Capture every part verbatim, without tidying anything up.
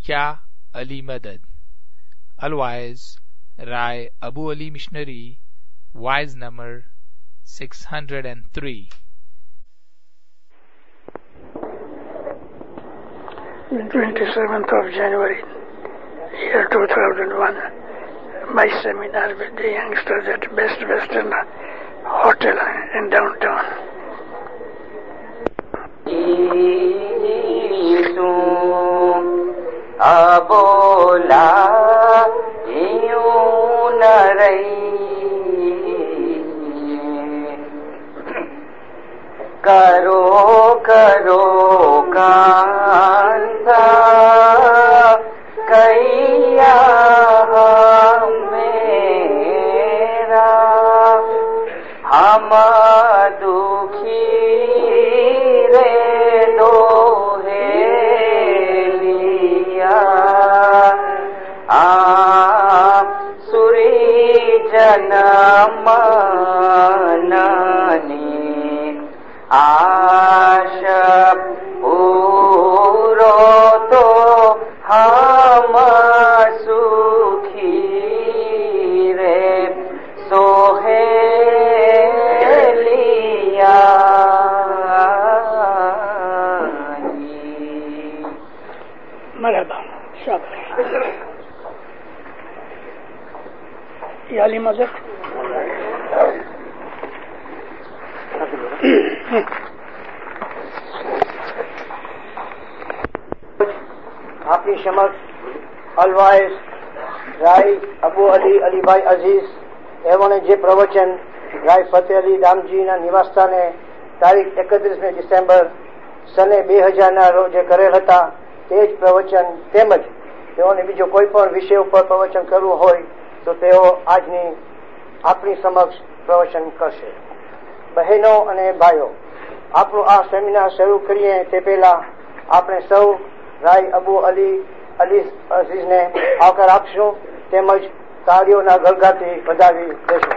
Ya Ali Madad. Otherwise, Rai Abu Ali Missionary, wise number six hundred three. The twenty-seventh of January, year two thousand one, my seminar with the youngsters at Best Western Hotel in downtown. abola iyunarai karo karo kanta kaiya mera hum dukhi re dohe janamani आशा पूरो तो हम सुखी रे सोहेलिया मरहबा शाबाश याली मज़र આપની સમક્ષ અલવાઇઝ રાય અબુ અલી અલીભાઈ અઝીઝ એમણે જે પ્રવચન રાય ફતેહ અલી દામજીના નિવાસસ્થાને તારીખ એકત્રીસમી ડિસેમ્બર સને બે હજારના રોજે કરેલ હતા તે જ પ્રવચન તેમજ તેઓને બીજો કોઈ પણ વિષય ઉપર પ્રવચન કરવું હોય તો તેઓ આજની આપણી સમક્ષ પ્રવચન કરશે. બહેનો અને ભાઈઓ, આપણું આ સેમિનાર શરૂ કરીએ તે પહેલા આપણે સૌ રાય અબુ અલી અલી અઝીઝને આવકાર આપશું તેમજ તાળીઓના ગળગાથી વધાવી દેશું.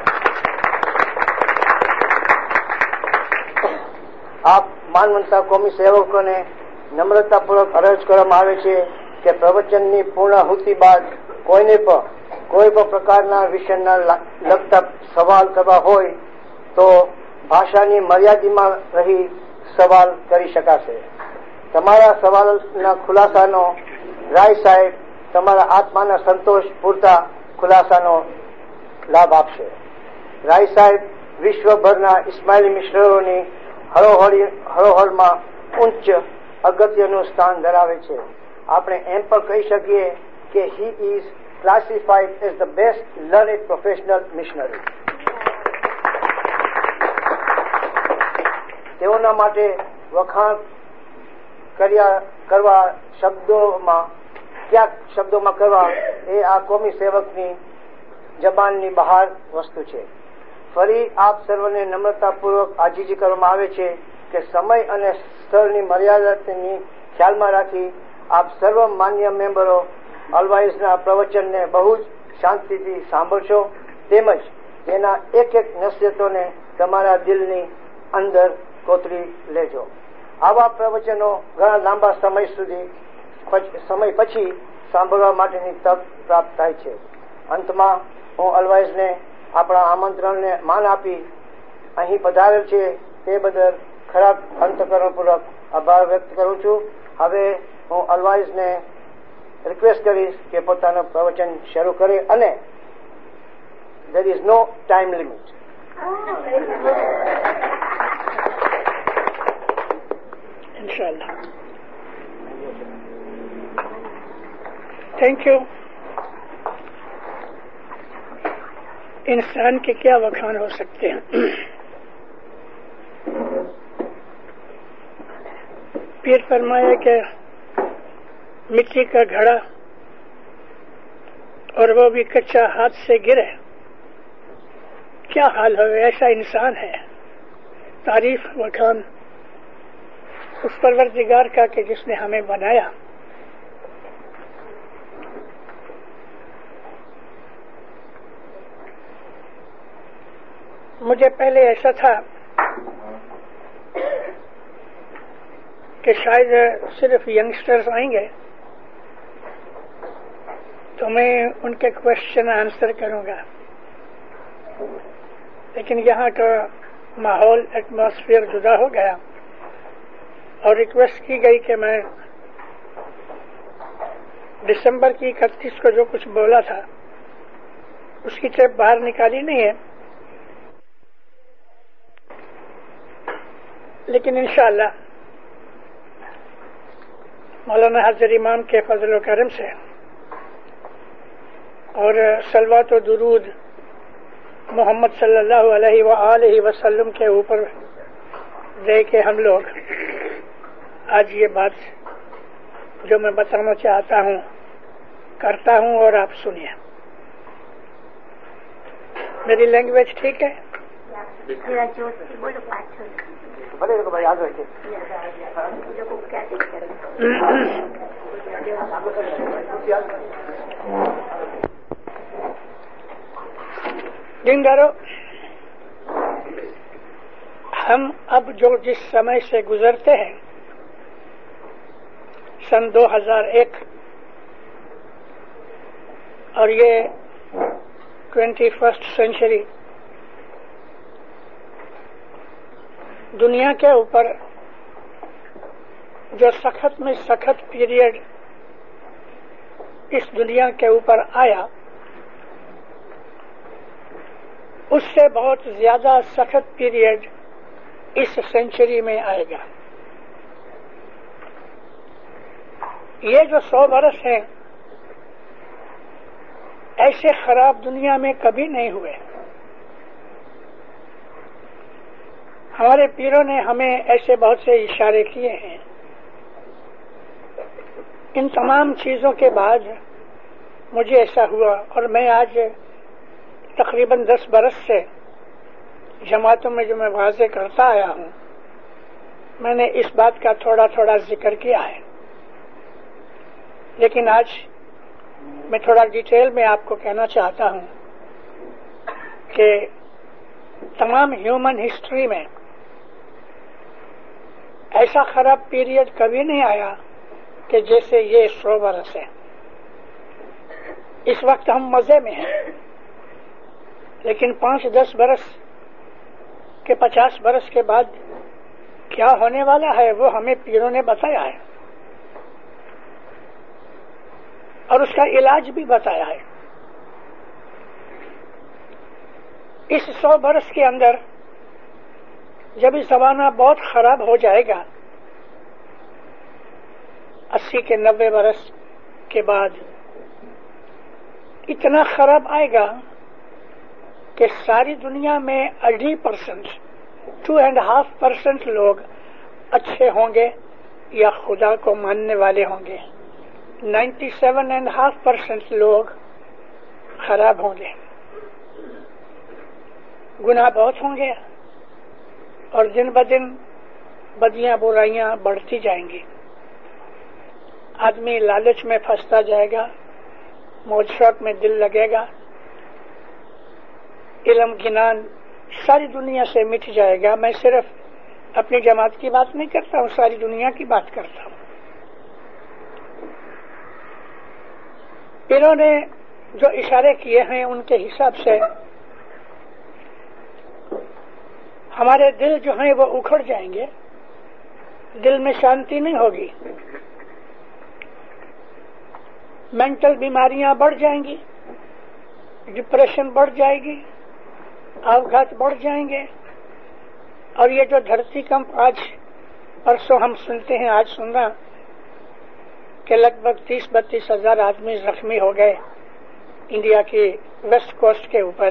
આપ માનવંતા કોમી સેવકોને નમ્રતાપૂર્વક અરજ કરવામાં આવે છે કે પ્રવચનની પૂર્ણાહુતિ બાદ કોઈને પણ કોઈ પણ પ્રકારના વિષયના લગતા સવાલ કરવા હોય તો ભાષાની મર્યાદામાં રહી સવાલ કરી શકાશે. તમારા સવાલના ખુલાસાનો રાય સાહેબ તમારા આત્માના સંતોષ પૂરતા ખુલાસાનો લાભ આપશે. રાય સાહેબ વિશ્વભરના ઇસ્માઇલી મિશનરોની હરોહળી હરોહળમાં ઉચ્ચ અગત્યનું સ્થાન ધરાવે છે. આપણે એમ પણ કહી શકીએ કે he is classified as the best learned professional missionary. તેઓના માટે વખાણ કર્યા કરવા શબ્દોમાં ક્યાંક શબ્દોમાં કરવા એ આ કોમી સેવકની જબાનની બહાર વસ્તુ છે. ફરી આપ સર્વને નમ્રતાપૂર્વક આજીજી કરવામાં આવે છે કે સમય અને સ્થળની મર્યાદાની ખ્યાલમાં રાખી આપ સર્વ માન્ય મેમ્બરો અલવાઇઝના પ્રવચનને બહુ જ શાંતિથી સાંભળશો તેમજ તેના એક એક નસીહતોને તમારા દિલની અંદર કોતરી લેજો. આવા પ્રવચનો ઘણા લાંબા સમય સુધી સમય પછી સાંભળવા માટેની તક પ્રાપ્ત થાય છે. અંતમાં હું અલવાઇઝને આપણા આમંત્રણને માન આપી અહીં પધારેલ છે તે બદલ ખરાબ અંતકરણપૂર્વક આભાર વ્યક્ત કરું છું. હવે હું અલવાઇઝને રિક્વેસ્ટ કરીશ કે પોતાનું પ્રવચન શરૂ કરે અને there is no time limit. इंशाल्लाह. Thank you. इंसान के क्या वखान हो सकते हैं. पीर फरमाया कि मिट्टी का घड़ा और वो भी कच्चा हाथ से गिरे क्या हाल हो. ऐसा इंसान है. तारीफ वखान उस परवरदिगार का कि जिसने हमें बनाया. मुझे पहले ऐसा था कि शायद सिर्फ यंगस्टर्स आएंगे تو میں ان کے کوشچن آنسر کروں گا، لیکن یہاں کا ماحول ایٹماسفیئر جدا ہو گیا اور ریکویسٹ کی گئی کہ میں دسمبر کی اکتیس کو جو کچھ بولا تھا اس کی ٹیپ باہر نکالی نہیں ہے، لیکن انشاءاللہ مولانا حضرت امام کے فضل و کرم سے اور صلوات و درود محمد صلی اللہ علیہ وآلہ وسلم کے اوپر دے کے ہم لوگ آج یہ بات جو میں بتانا چاہتا ہوں کرتا ہوں، اور آپ سنیے۔ میری لینگویج ٹھیک ہے؟ دیندارو، ہم اب جو جس سمے سے گزرتے ہیں، سن دو ہزار ایک اور یہ ٹوینٹی فرسٹ سینچری، دنیا کے اوپر جو سخت میں سخت پیریڈ اس دنیا کے اوپر آیا، اس سے بہت زیادہ سخت پیریڈ اس سینچری میں آئے گا۔ یہ جو سو برس ہیں ایسے خراب دنیا میں کبھی نہیں ہوئے۔ ہمارے پیروں نے ہمیں ایسے بہت سے اشارے کیے ہیں۔ ان تمام چیزوں کے بعد مجھے ایسا ہوا، اور میں آج تقریباً دس برس سے جماعتوں میں جو میں واضح کرتا آیا ہوں، میں نے اس بات کا تھوڑا تھوڑا ذکر کیا ہے، لیکن آج میں تھوڑا ڈیٹیل میں آپ کو کہنا چاہتا ہوں کہ تمام ہیومن ہسٹری میں ایسا خراب پیریڈ کبھی نہیں آیا کہ جیسے یہ سو برس ہے۔ اس وقت ہم مزے میں ہیں، لیکن پانچ دس برس کے پچاس برس کے بعد کیا ہونے والا ہے وہ ہمیں پیروں نے بتایا ہے، اور اس کا علاج بھی بتایا ہے۔ اس سو برس کے اندر جب یہ زمانہ بہت خراب ہو جائے گا، اسی کے نوے برس کے بعد اتنا خراب آئے گا کہ ساری دنیا میں اڑھی percent two and half percent لوگ اچھے ہوں گے یا خدا کو ماننے والے ہوں گے، ninety seven and half percent لوگ خراب ہوں گے، گناہ بہت ہوں گے، اور دن بدن بدیاں برائیاں بڑھتی جائیں گی۔ آدمی لالچ میں پھنستا جائے گا، موج شوق میں دل لگے گا، علم گنان ساری دنیا سے مٹ جائے گا۔ میں صرف اپنی جماعت کی بات نہیں کرتا ہوں، ساری دنیا کی بات کرتا ہوں۔ انہوں نے جو اشارے کیے ہیں ان کے حساب سے ہمارے دل جو ہیں وہ اکھڑ جائیں گے، دل میں شانتی نہیں ہوگی، مینٹل بیماریاں بڑھ جائیں گی، ڈپریشن بڑھ جائے گی، آوگھات بڑھ جائیں گے، اور یہ جو دھرتی کمپ آج پرسوں ہم سنتے ہیں، آج سننا کہ لگ بھگ تیس بتیس ہزار آدمی زخمی ہو گئے انڈیا کی ویسٹ کوسٹ کے اوپر،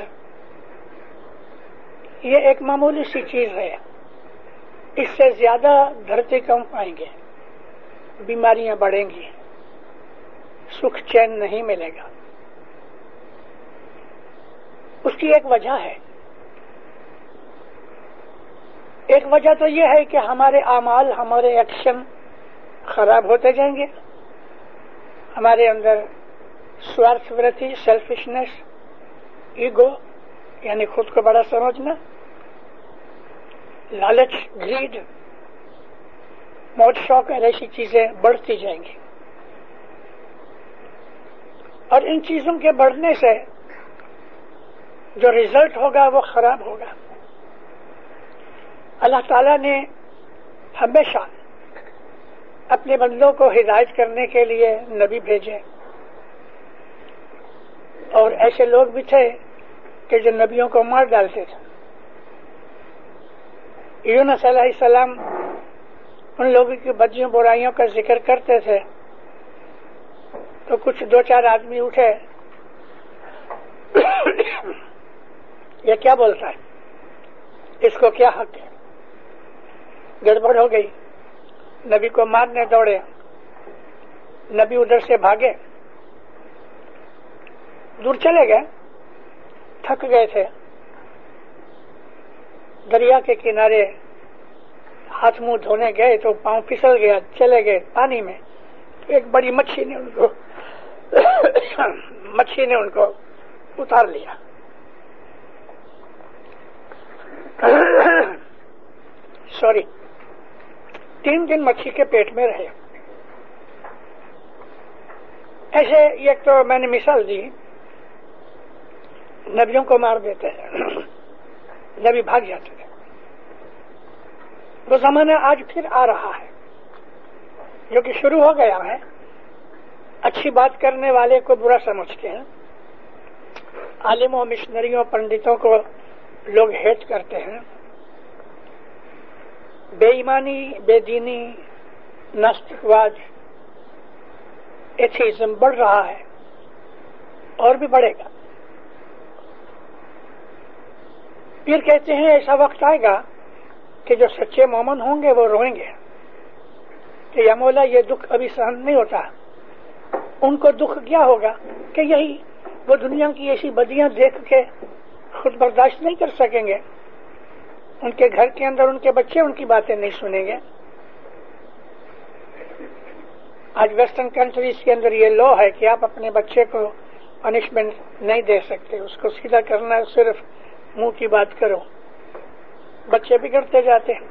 یہ ایک معمولی سی چیز ہے۔ اس سے زیادہ دھرتی کمپ آئیں گے، بیماریاں بڑھیں گی، سکھ چین نہیں ملے گا۔ اس کی ایک وجہ ہے، ایک وجہ تو یہ ہے کہ ہمارے اعمال، ہمارے ایکشن خراب ہوتے جائیں گے، ہمارے اندر سوارتھ ورتی، سیلفشنس، ایگو یعنی خود کو بڑا سمجھنا، لالچ، گریڈ، موج شوق اور ایسی چیزیں بڑھتی جائیں گی، اور ان چیزوں کے بڑھنے سے جو رزلٹ ہوگا وہ خراب ہوگا. اللہ تعالیٰ نے ہمیشہ اپنے بندوں کو ہدایت کرنے کے لیے نبی بھیجے، اور ایسے لوگ بھی تھے کہ جو نبیوں کو مار ڈالتے تھے. یونس علیہ السلام ان لوگوں کی بدیوں برائیوں کا ذکر کرتے تھے تو کچھ دو چار آدمی اٹھے، یہ کیا بولتا ہے، اس کو کیا حق ہے. گڑبڑ ہو گئی، نبی کو مارنے دوڑے. نبی ادھر سے بھاگے، دور چلے گئے، تھک گئے تھے. دریا کے کنارے ہاتھ منہ دھونے گئے تو پاؤں پھسل گیا، چلے گئے پانی میں. ایک بڑی مچھی نے ان کو مچھی نے ان کو اتار لیا. سوری تین دن مچھی کے پیٹ میں رہے. ایسے ایک تو میں نے مثال دی، نبیوں کو مار دیتے ہیں، نبی بھاگ جاتے تھے. وہ زمانہ آج پھر آ رہا ہے جو کہ شروع ہو گیا ہے. اچھی بات کرنے والے کو برا سمجھتے ہیں، عالموں مشنریوں پنڈتوں کو لوگ ہیٹ کرتے ہیں. بے ایمانی، بے دینی، ناستکواد، ایتھیزم بڑھ رہا ہے اور بھی بڑھے گا. پھر کہتے ہیں ایسا وقت آئے گا کہ جو سچے مومن ہوں گے وہ روئیں گے کہ یا مولا یہ دکھ ابھی سہن نہیں ہوتا. ان کو دکھ کیا ہوگا کہ یہی وہ دنیا کی ایسی بدیاں دیکھ کے خود برداشت نہیں کر سکیں گے. ان کے گھر کے اندر ان کے بچے ان کی باتیں نہیں سنیں گے. آج ویسٹرن کنٹریز کے اندر یہ لا ہے کہ آپ اپنے بچے کو پنشمنٹ نہیں دے سکتے، اس کو سیدھا کرنا، صرف منہ کی بات کرو. بچے بگڑتے جاتے ہیں.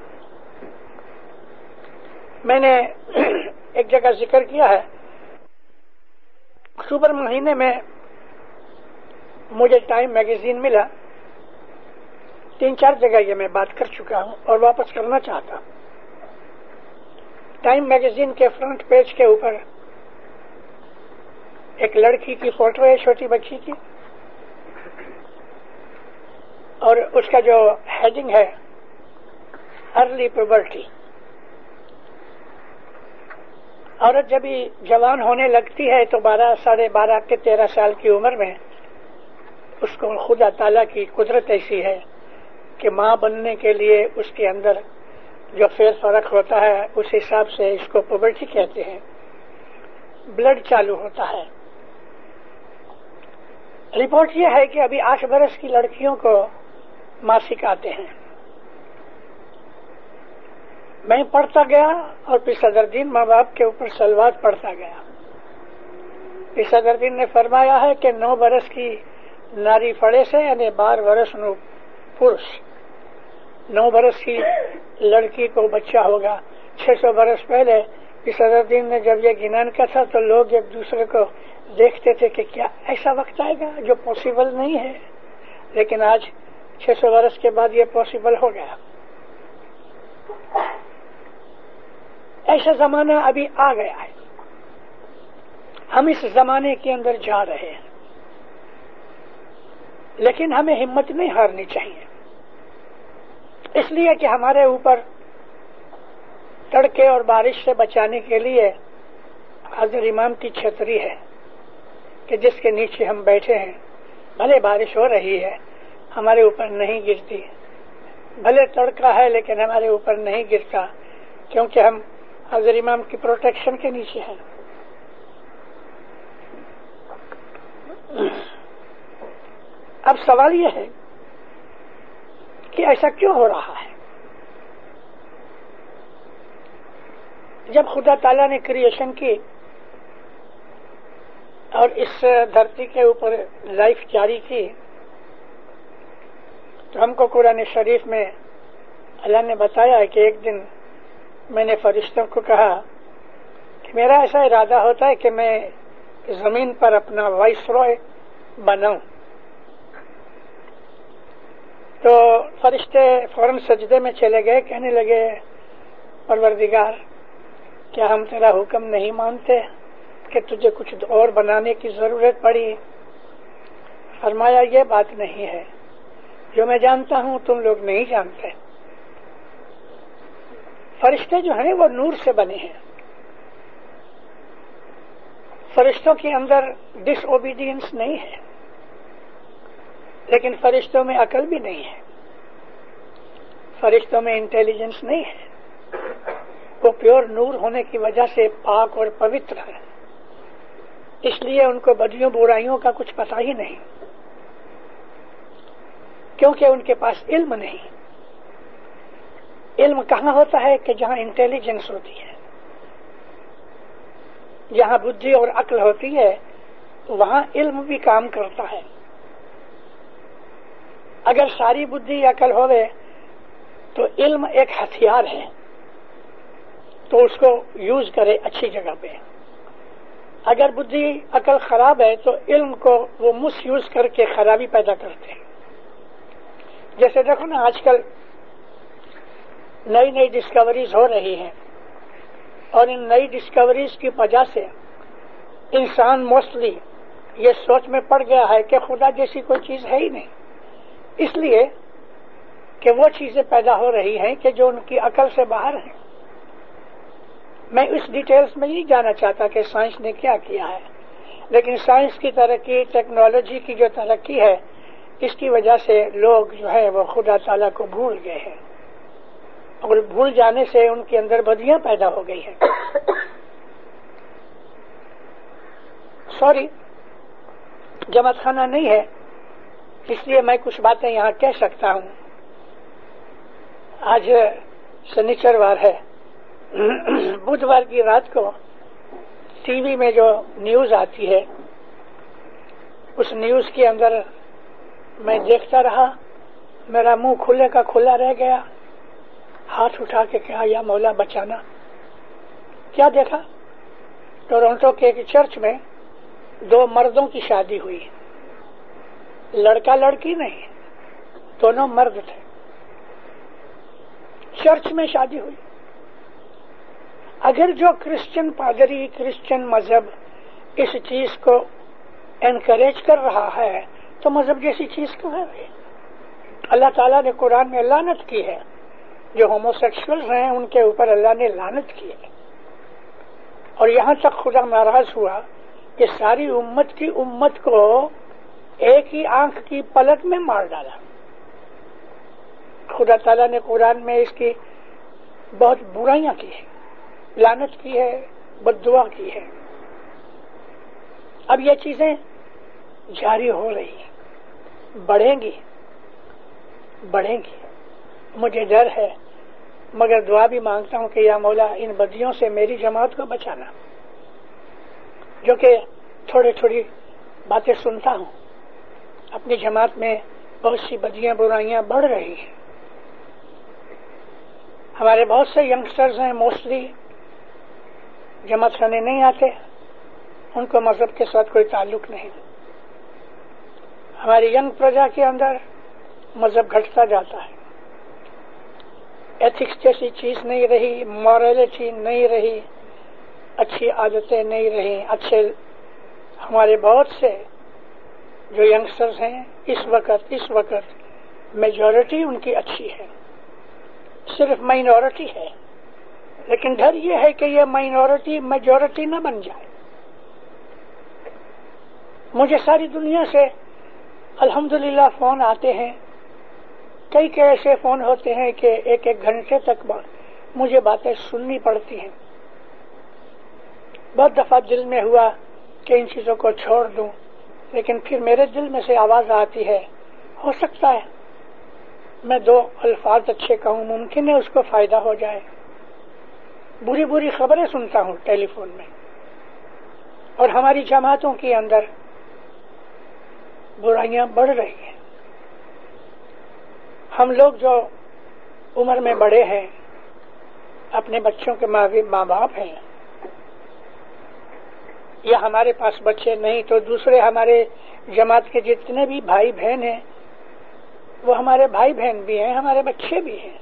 میں نے ایک جگہ ذکر کیا ہے، اکتوبر مہینے میں مجھے ٹائم میگزین ملا. تین چار جگہ یہ میں بات کر چکا ہوں اور واپس کرنا چاہتا ہوں. ٹائم میگزین کے فرنٹ پیج کے اوپر ایک لڑکی کی فوٹو ہے، چھوٹی بچی کی، اور اس کا جو ہیڈنگ ہے ارلی پیوبرٹی. عورت جب ہی جوان ہونے لگتی ہے تو بارہ ساڑھے بارہ کے تیرہ سال کی عمر میں اس کو خدا تعالیٰ کی قدرت ایسی ہے کہ ماں بننے کے لیے اس کے اندر جو فیر فرق ہوتا ہے اس حساب سے اس کو پیوبرٹی کہتے ہیں. بلڈ چالو ہوتا ہے. رپورٹ یہ ہے کہ ابھی آٹھ برس کی لڑکیوں کو ماسک آتے ہیں. میں پڑھتا گیا اور پھر صدر دین ماں باپ کے اوپر سلوات پڑھتا گیا. پھر صدر دین نے فرمایا ہے کہ نو برس کی ناری فڑے سے یعنی بار برس نو پورش، نو برس کی لڑکی کو بچہ ہوگا. چھ سو برس پہلے صدر دین نے جب یہ گنان کا تھا تو لوگ ایک دوسرے کو دیکھتے تھے کہ کیا ایسا وقت آئے گا جو پاسبل نہیں ہے، لیکن آج چھ سو برس کے بعد یہ پاسبل ہو گیا. ایسا زمانہ ابھی آ گیا ہے. ہم اس زمانے کے اندر جا رہے ہیں، لیکن ہمیں ہمت نہیں ہارنی چاہیے، اس لیے کہ ہمارے اوپر تڑکے اور بارش سے بچانے کے لیے حضرت امام کی چھتری ہے کہ جس کے نیچے ہم بیٹھے ہیں. بھلے بارش ہو رہی ہے ہمارے اوپر نہیں گرتی، بھلے تڑکا ہے لیکن ہمارے اوپر نہیں گرتا، کیونکہ ہم حضرت امام کی پروٹیکشن کے نیچے ہیں. اب سوال یہ ہے کہ ایسا کیوں ہو رہا ہے؟ جب خدا تعالیٰ نے کریشن کی اور اس دھرتی کے اوپر لائف جاری کی تو ہم کو قرآن شریف میں اللہ نے بتایا کہ ایک دن میں نے فرشتوں کو کہا کہ میرا ایسا ارادہ ہوتا ہے کہ میں زمین پر اپنا وائس رائے بناؤں. تو فرشتے فوراً سجدے میں چلے گئے, کہنے لگے پروردگار کیا ہم تیرا حکم نہیں مانتے کہ تجھے کچھ اور بنانے کی ضرورت پڑی؟ فرمایا یہ بات نہیں ہے, جو میں جانتا ہوں تم لوگ نہیں جانتے. فرشتے جو ہیں وہ نور سے بنے ہیں. فرشتوں کے اندر ڈس اوبیڈینس نہیں ہے, لیکن فرشتوں میں عقل بھی نہیں ہے, فرشتوں میں انٹیلیجنس نہیں ہے. وہ پیور نور ہونے کی وجہ سے پاک اور پوتر ہے, اس لیے ان کو بدیوں برائیوں کا کچھ پتہ ہی نہیں, کیونکہ ان کے پاس علم نہیں. علم کہاں ہوتا ہے کہ جہاں انٹیلیجنس ہوتی ہے, جہاں بدھی اور عقل ہوتی ہے وہاں علم بھی کام کرتا ہے. اگر ساری بدھی عقل ہوئے تو علم ایک ہتھیار ہے, تو اس کو یوز کرے اچھی جگہ پہ. اگر بدھی عقل خراب ہے تو علم کو وہ مس یوز کر کے خرابی پیدا کرتے ہیں. جیسے دیکھو نا, آج کل نئی نئی ڈسکوریز ہو رہی ہیں, اور ان نئی ڈسکوریز کی وجہ سے انسان موسٹلی یہ سوچ میں پڑ گیا ہے کہ خدا جیسی کوئی چیز ہے ہی نہیں, اس لیے کہ وہ چیزیں پیدا ہو رہی ہیں کہ جو ان کی عقل سے باہر ہیں. میں اس ڈیٹیلز میں نہیں جانا چاہتا کہ سائنس نے کیا کیا ہے, لیکن سائنس کی ترقی, ٹیکنالوجی کی جو ترقی ہے, اس کی وجہ سے لوگ جو ہے وہ خدا تعالیٰ کو بھول گئے ہیں, اور بھول جانے سے ان کے اندر بدیاں پیدا ہو گئی ہیں. سوری, جماعت خانہ نہیں ہے, اس لیے میں کچھ باتیں یہاں کہہ سکتا ہوں. آج شنیچروار ہے, بدھوار کی رات کو ٹی وی میں جو نیوز آتی ہے اس نیوز کے اندر میں دیکھتا رہا, میرا منہ کھلے کا کھلا رہ گیا. ہاتھ اٹھا کے کہا یا مولا بچانا. کیا دیکھا؟ ٹورنٹو کے ایک چرچ میں دو مردوں کی شادی ہوئی, لڑکا لڑکی نہیں, دونوں مرد تھے. چرچ میں شادی ہوئی. اگر جو کرسچن پادری, کرسچن مذہب اس چیز کو انکریج کر رہا ہے تو مذہب جیسی چیز کیوں ہے؟ اللہ تعالیٰ نے قرآن میں لعنت کی ہے, جو ہومو سیکشولز ہیں ان کے اوپر اللہ نے لعنت کی ہے. اور یہاں تک خدا ناراض ہوا کہ ساری امت کی امت کو ایک ہی آنکھ کی پلک میں مار ڈالا. خدا تعالیٰ نے قرآن میں اس کی بہت برائیاں کی ہیں, لعنت کی ہے, بد دعا کی ہے. اب یہ چیزیں جاری ہو رہی ہیں, بڑھیں گی بڑھیں گی. مجھے ڈر ہے, مگر دعا بھی مانگتا ہوں کہ یا مولا ان بدیوں سے میری جماعت کو بچانا. جو کہ تھوڑی تھوڑی باتیں سنتا ہوں, اپنی جماعت میں بہت سی بدیاں برائیاں بڑھ رہی ہیں. ہمارے بہت سے ینگسٹرز ہیں, موسٹلی جماعت خانے نہیں آتے, ان کو مذہب کے ساتھ کوئی تعلق نہیں. ہماری ینگ پرجا کے اندر مذہب گھٹتا جاتا ہے, ایتھکس جیسی چیز نہیں رہی, مورالٹی نہیں رہی, اچھی عادتیں نہیں رہی. اچھے ہمارے بہت سے جو ینگسٹرز ہیں اس وقت اس وقت میجورٹی ان کی اچھی ہے, صرف مائنورٹی ہے. لیکن ڈر یہ ہے کہ یہ مائنورٹی میجورٹی نہ بن جائے. مجھے ساری دنیا سے الحمدللہ فون آتے ہیں, کئی کئی ایسے فون ہوتے ہیں کہ ایک ایک گھنٹے تک مجھے باتیں سننی پڑتی ہیں. بہت دفعہ دل میں ہوا کہ ان چیزوں کو چھوڑ دوں, لیکن پھر میرے دل میں سے آواز آتی ہے, ہو سکتا ہے میں دو الفاظ اچھے کہوں, ممکن ہے اس کو فائدہ ہو جائے. بری بری خبریں سنتا ہوں ٹیلی فون میں, اور ہماری جماعتوں کے اندر برائیاں بڑھ رہی ہیں. ہم لوگ جو عمر میں بڑے ہیں, اپنے بچوں کے ماں باپ ہیں, یا ہمارے پاس بچے نہیں تو دوسرے ہمارے جماعت کے جتنے بھی بھائی بہن ہیں وہ ہمارے بھائی بہن بھی ہیں، ہمارے بچے بھی ہیں.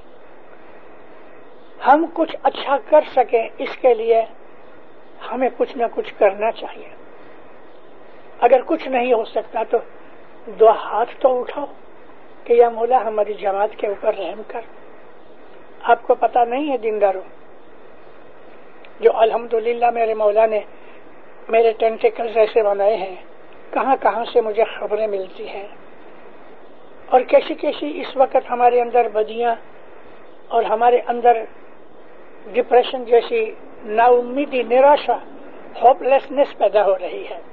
ہم کچھ اچھا کر سکیں اس کے لیے ہمیں کچھ نہ کچھ کرنا چاہیے. اگر کچھ نہیں ہو سکتا تو دو ہاتھ تو اٹھاؤ کہ یا مولا ہماری جماعت کے اوپر رحم کر. آپ کو پتا نہیں ہے دینداروں، جو الحمدللہ میرے مولا نے میرے ٹینٹیکلز ایسے بنائے ہیں، کہاں کہاں سے مجھے خبریں ملتی ہیں اور کیسی کیسی اس وقت ہمارے اندر بدیاں اور ہمارے اندر ڈپریشن جیسی نا امیدی، نراشا، ہوپ لیسنس پیدا ہو رہی ہے.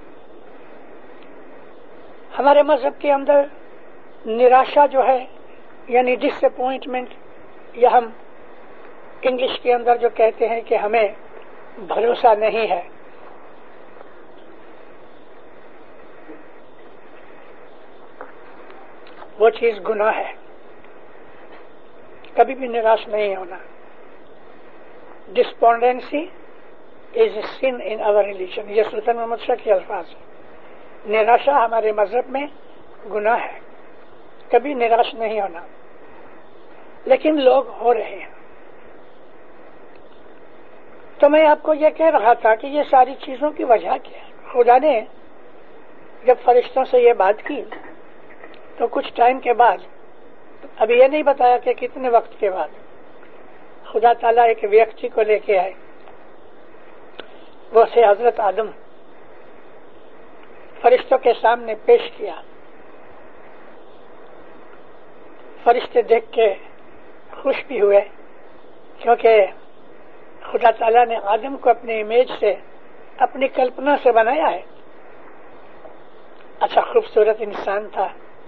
ہمارے مذہب کے اندر نراشا جو ہے یعنی ڈس اپوائنٹمنٹ، یا ہم انگلش کے اندر جو کہتے ہیں کہ ہمیں بھروسہ نہیں ہے، وہ چیز گناہ ہے. کبھی بھی نراش نہیں ہونا. ڈسپونڈنسی از اے سن ان آور ریلیجن، یہ سلطان محمد شاہ کے الفاظ ہیں. نراشا ہمارے مذہب میں گناہ ہے، کبھی نراش نہیں ہونا. لیکن لوگ ہو رہے ہیں. تو میں آپ کو یہ کہہ رہا تھا کہ یہ ساری چیزوں کی وجہ کیا ہے. خدا نے جب فرشتوں سے یہ بات کی تو کچھ ٹائم کے بعد، ابھی یہ نہیں بتایا کہ کتنے وقت کے بعد، خدا تعالیٰ ایک ویکتی کو لے کے آئے. وہ سے حضرت آدم فرشتوں کے سامنے پیش کیا. فرشتے دیکھ کے خوش بھی ہوئے کیونکہ خدا تعالیٰ نے آدم کو اپنی امیج سے، اپنی کلپنا سے بنایا ہے. اچھا خوبصورت انسان تھا.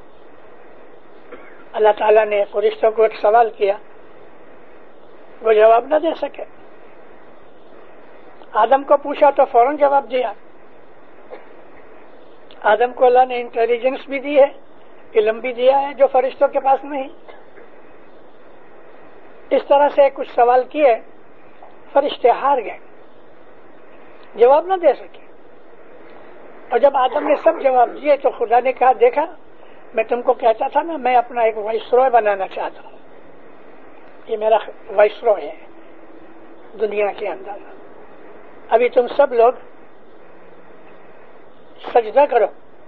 اللہ تعالیٰ نے فرشتوں کو ایک سوال کیا، وہ جواب نہ دے سکے. آدم کو پوچھا تو فوراً جواب دیا. آدم کو اللہ نے انٹیلیجنس بھی دی ہے، علم بھی دیا ہے جو فرشتوں کے پاس نہیں. اس طرح سے کچھ سوال کیے، فرشتے ہار گئے، جواب نہ دے سکے. اور جب آدم نے سب جواب دیے تو خدا نے کہا، دیکھا میں تم کو کہتا تھا نا میں اپنا ایک وائسرائے بنانا چاہتا ہوں. یہ میرا وائسرائے ہے دنیا کے اندر. ابھی تم سب لوگ سجدہ کرو.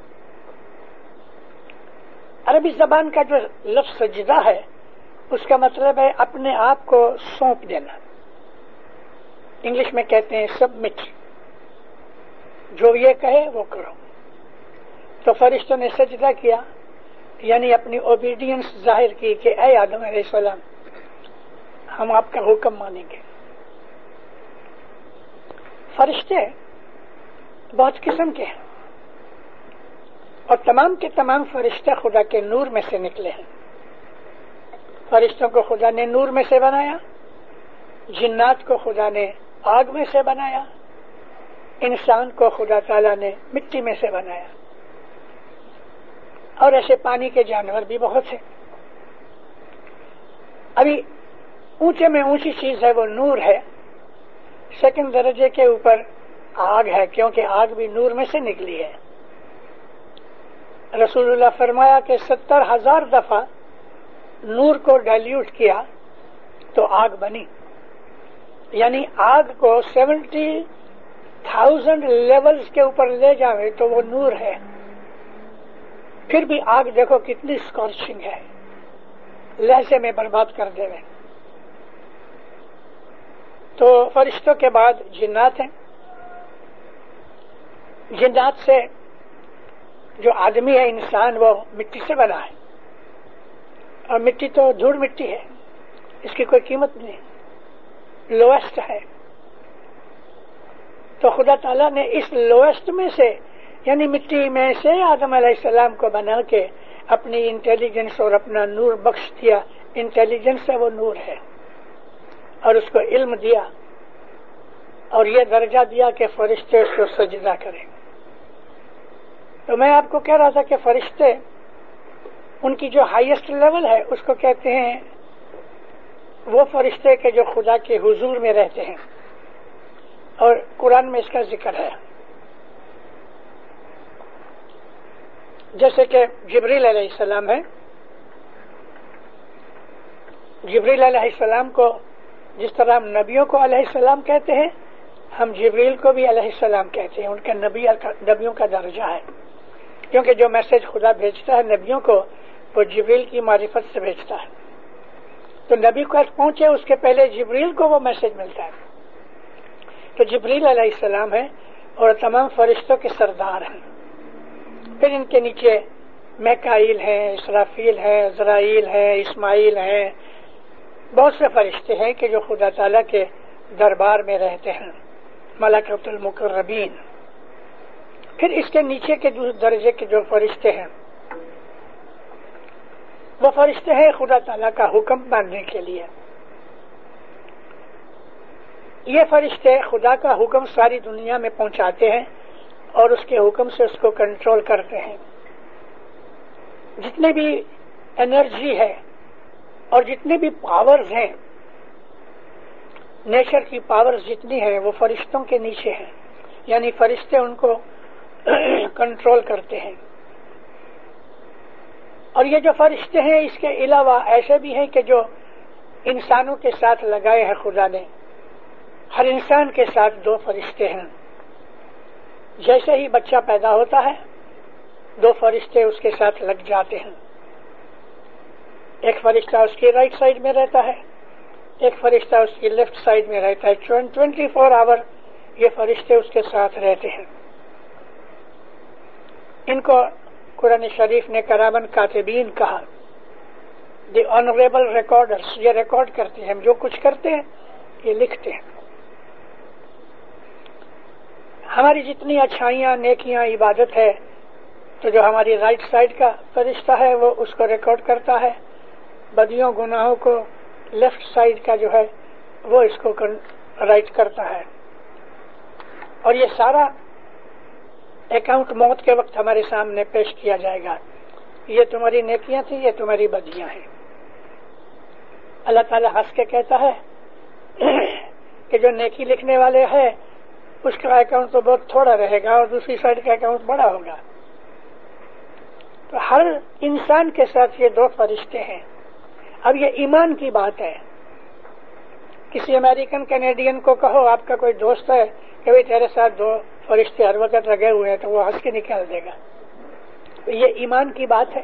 عربی زبان کا جو لفظ سجدہ ہے اس کا مطلب ہے اپنے آپ کو سونپ دینا. انگلش میں کہتے ہیں سبمٹ. جو یہ کہے وہ کرو. تو فرشتوں نے سجدہ کیا یعنی اپنی اوبیڈینس ظاہر کی کہ اے آدم علیہ السلام ہم آپ کا حکم مانیں گے. فرشتے بہت قسم کے ہیں اور تمام کے تمام فرشتے خدا کے نور میں سے نکلے ہیں. فرشتوں کو خدا نے نور میں سے بنایا، جنات کو خدا نے آگ میں سے بنایا، انسان کو خدا تعالیٰ نے مٹی میں سے بنایا، اور ایسے پانی کے جانور بھی بہت ہیں. ابھی اونچے میں اونچی چیز ہے وہ نور ہے. سیکنڈ درجے کے اوپر آگ ہے کیونکہ آگ بھی نور میں سے نکلی ہے. رسول اللہ فرمایا کہ ستر ہزار دفعہ نور کو ڈائلیوٹ کیا تو آگ بنی. یعنی آگ کو سیونٹی تھاؤزینڈ لیولز کے اوپر لے جاوے تو وہ نور ہے. پھر بھی آگ دیکھو کتنی اسکارچنگ ہے، لہجے میں برباد کر دے. تو فرشتوں کے بعد جنات ہیں. جنات سے جو آدمی ہے انسان وہ مٹی سے بنا ہے اور مٹی تو دھوڑ مٹی ہے، اس کی کوئی قیمت نہیں، لویسٹ ہے. تو خدا تعالیٰ نے اس لویسٹ میں سے یعنی مٹی میں سے آدم علیہ السلام کو بنا کے اپنی انٹیلیجنس اور اپنا نور بخش دیا. انٹیلیجنس سے وہ نور ہے اور اس کو علم دیا اور یہ درجہ دیا کہ فرشتے اس کو سجدہ کریں. تو میں آپ کو کہہ رہا تھا کہ فرشتے ان کی جو ہائیسٹ لیول ہے اس کو کہتے ہیں وہ فرشتے کے جو خدا کے حضور میں رہتے ہیں، اور قرآن میں اس کا ذکر ہے. جیسے کہ جبریل علیہ السلام ہے، جبریل علیہ السلام کو جس طرح ہم نبیوں کو علیہ السلام کہتے ہیں، ہم جبریل کو بھی علیہ السلام کہتے ہیں، ان کا نبی نبیوں کا درجہ ہے، کیونکہ جو میسج خدا بھیجتا ہے نبیوں کو وہ جبریل کی معرفت سے بھیجتا ہے، تو نبی کو پہنچے اس کے پہلے جبریل کو وہ میسج ملتا ہے، تو جبریل علیہ السلام ہے اور تمام فرشتوں کے سردار ہیں۔ پھر ان کے نیچے میکائیل ہیں، اسرافیل ہیں، عزرائیل ہیں، اسماعیل ہیں، بہت سے فرشتے ہیں کہ جو خدا تعالیٰ کے دربار میں رہتے ہیں، ملائکۃ المقربین۔ پھر اس کے نیچے کے جو درجے کے جو فرشتے ہیں وہ فرشتے ہیں خدا تعالیٰ کا حکم ماننے کے لیے۔ یہ فرشتے خدا کا حکم ساری دنیا میں پہنچاتے ہیں اور اس کے حکم سے اس کو کنٹرول کرتے ہیں۔ جتنے بھی انرجی ہے اور جتنے بھی پاورز ہیں، نیچر کی پاورز جتنی ہیں وہ فرشتوں کے نیچے ہیں، یعنی فرشتے ان کو کنٹرول کرتے ہیں۔ اور یہ جو فرشتے ہیں اس کے علاوہ ایسے بھی ہیں کہ جو انسانوں کے ساتھ لگائے ہیں خدا نے۔ ہر انسان کے ساتھ دو فرشتے ہیں، جیسے ہی بچہ پیدا ہوتا ہے دو فرشتے اس کے ساتھ لگ جاتے ہیں، ایک فرشتہ اس کی رائٹ سائڈ میں رہتا ہے، ایک فرشتہ اس کی لیفٹ سائڈ میں رہتا ہے۔ ٹوینٹی فور آور یہ فرشتے اس کے ساتھ رہتے ہیں۔ ان کو قرآن شریف نے کرامن کاتبین کہا، دی آنریبل ریکارڈرز، یہ ریکارڈ کرتے ہیں، ہم جو کچھ کرتے ہیں یہ لکھتے ہیں۔ ہماری جتنی اچھائیاں، نیکیاں، عبادت ہے تو جو ہماری رائٹ سائڈ کا فرشتہ ہے وہ اس کو ریکارڈ کرتا ہے، بدیوں گناہوں کو لیفٹ سائڈ کا جو ہے وہ اس کو رائٹ کرتا ہے، اور یہ سارا اکاؤنٹ موت کے وقت ہمارے سامنے پیش کیا جائے گا۔ یہ تمہاری نیکیاں تھیں، یہ تمہاری بدیاں ہیں۔ اللہ تعالیٰ ہنس کے کہتا ہے کہ جو نیکی لکھنے والے ہیں اس کا اکاؤنٹ تو بہت تھوڑا رہے گا اور دوسری سائڈ کا اکاؤنٹ بڑا ہوگا۔ تو ہر انسان کے ساتھ یہ دو فرشتے ہیں۔ اب یہ ایمان کی بات ہے، کسی امریکن کینیڈین کو کہو آپ کا کوئی دوست ہے کہ بھائی تیرے ساتھ دو فرشتے ہر وقت لگے ہوئے ہیں، تو وہ ہنس کے نکال دے گا۔ تو یہ ایمان کی بات ہے۔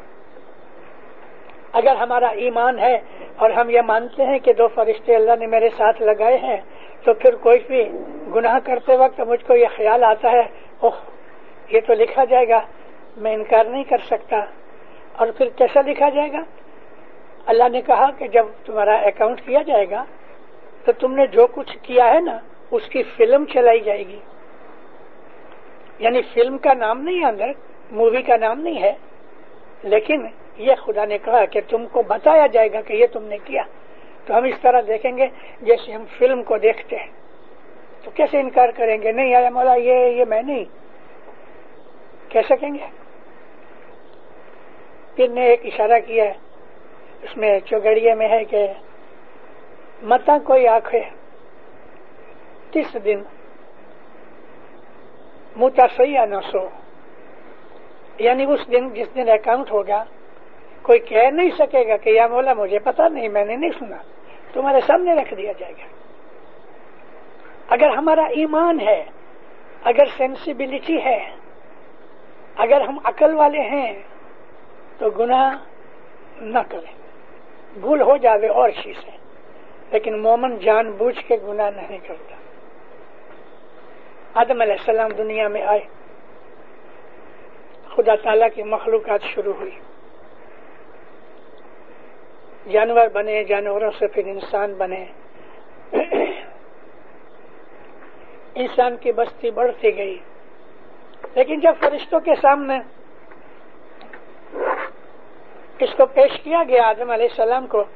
اگر ہمارا ایمان ہے اور ہم یہ مانتے ہیں کہ دو فرشتے اللہ نے میرے ساتھ لگائے ہیں، تو پھر کوئی بھی گناہ کرتے وقت مجھ کو یہ خیال آتا ہے اوہ یہ تو لکھا جائے گا، میں انکار نہیں کر سکتا۔ اور پھر کیسا لکھا جائے گا؟ اللہ نے کہا کہ جب تمہارا اکاؤنٹ کیا جائے گا تو تم نے جو کچھ کیا ہے نا اس کی فلم چلائی جائے گی، یعنی فلم کا نام نہیں، اندر مووی کا نام نہیں ہے، لیکن یہ خدا نے کہا کہ تم کو بتایا جائے گا کہ یہ تم نے کیا۔ تو ہم اس طرح دیکھیں گے جیسے ہم فلم کو دیکھتے ہیں، تو کیسے انکار کریں گے؟ نہیں آیا مولا یہ یہ میں نہیں کہہ سکیں گے۔ پھر نے ایک اشارہ کیا ہے، اس میں چوگڑیے میں ہے کہ متا کوئی آنکھیں تیس دن موتا سیا نہ سو، یعنی اس دن جس دن اکاؤنٹ ہوگا کوئی کہہ نہیں سکے گا کہ یا مولا مجھے پتا نہیں، میں نے نہیں سنا، تمہارے سامنے رکھ دیا جائے گا۔ اگر ہمارا ایمان ہے، اگر سینسیبلٹی ہے، اگر ہم عقل والے ہیں تو گناہ نہ کریں، بھول ہو جاوے اور چیز ہے، لیکن مومن جان بوجھ کے گناہ نہیں کرتا۔ آدم علیہ السلام دنیا میں آئے، خدا تعالیٰ کی مخلوقات شروع ہوئی، جانور بنے، جانوروں سے پھر انسان بنے، انسان کی بستی بڑھتی گئی۔ لیکن جب فرشتوں کے سامنے اس کو پیش کیا گیا آدم علیہ السلام کو،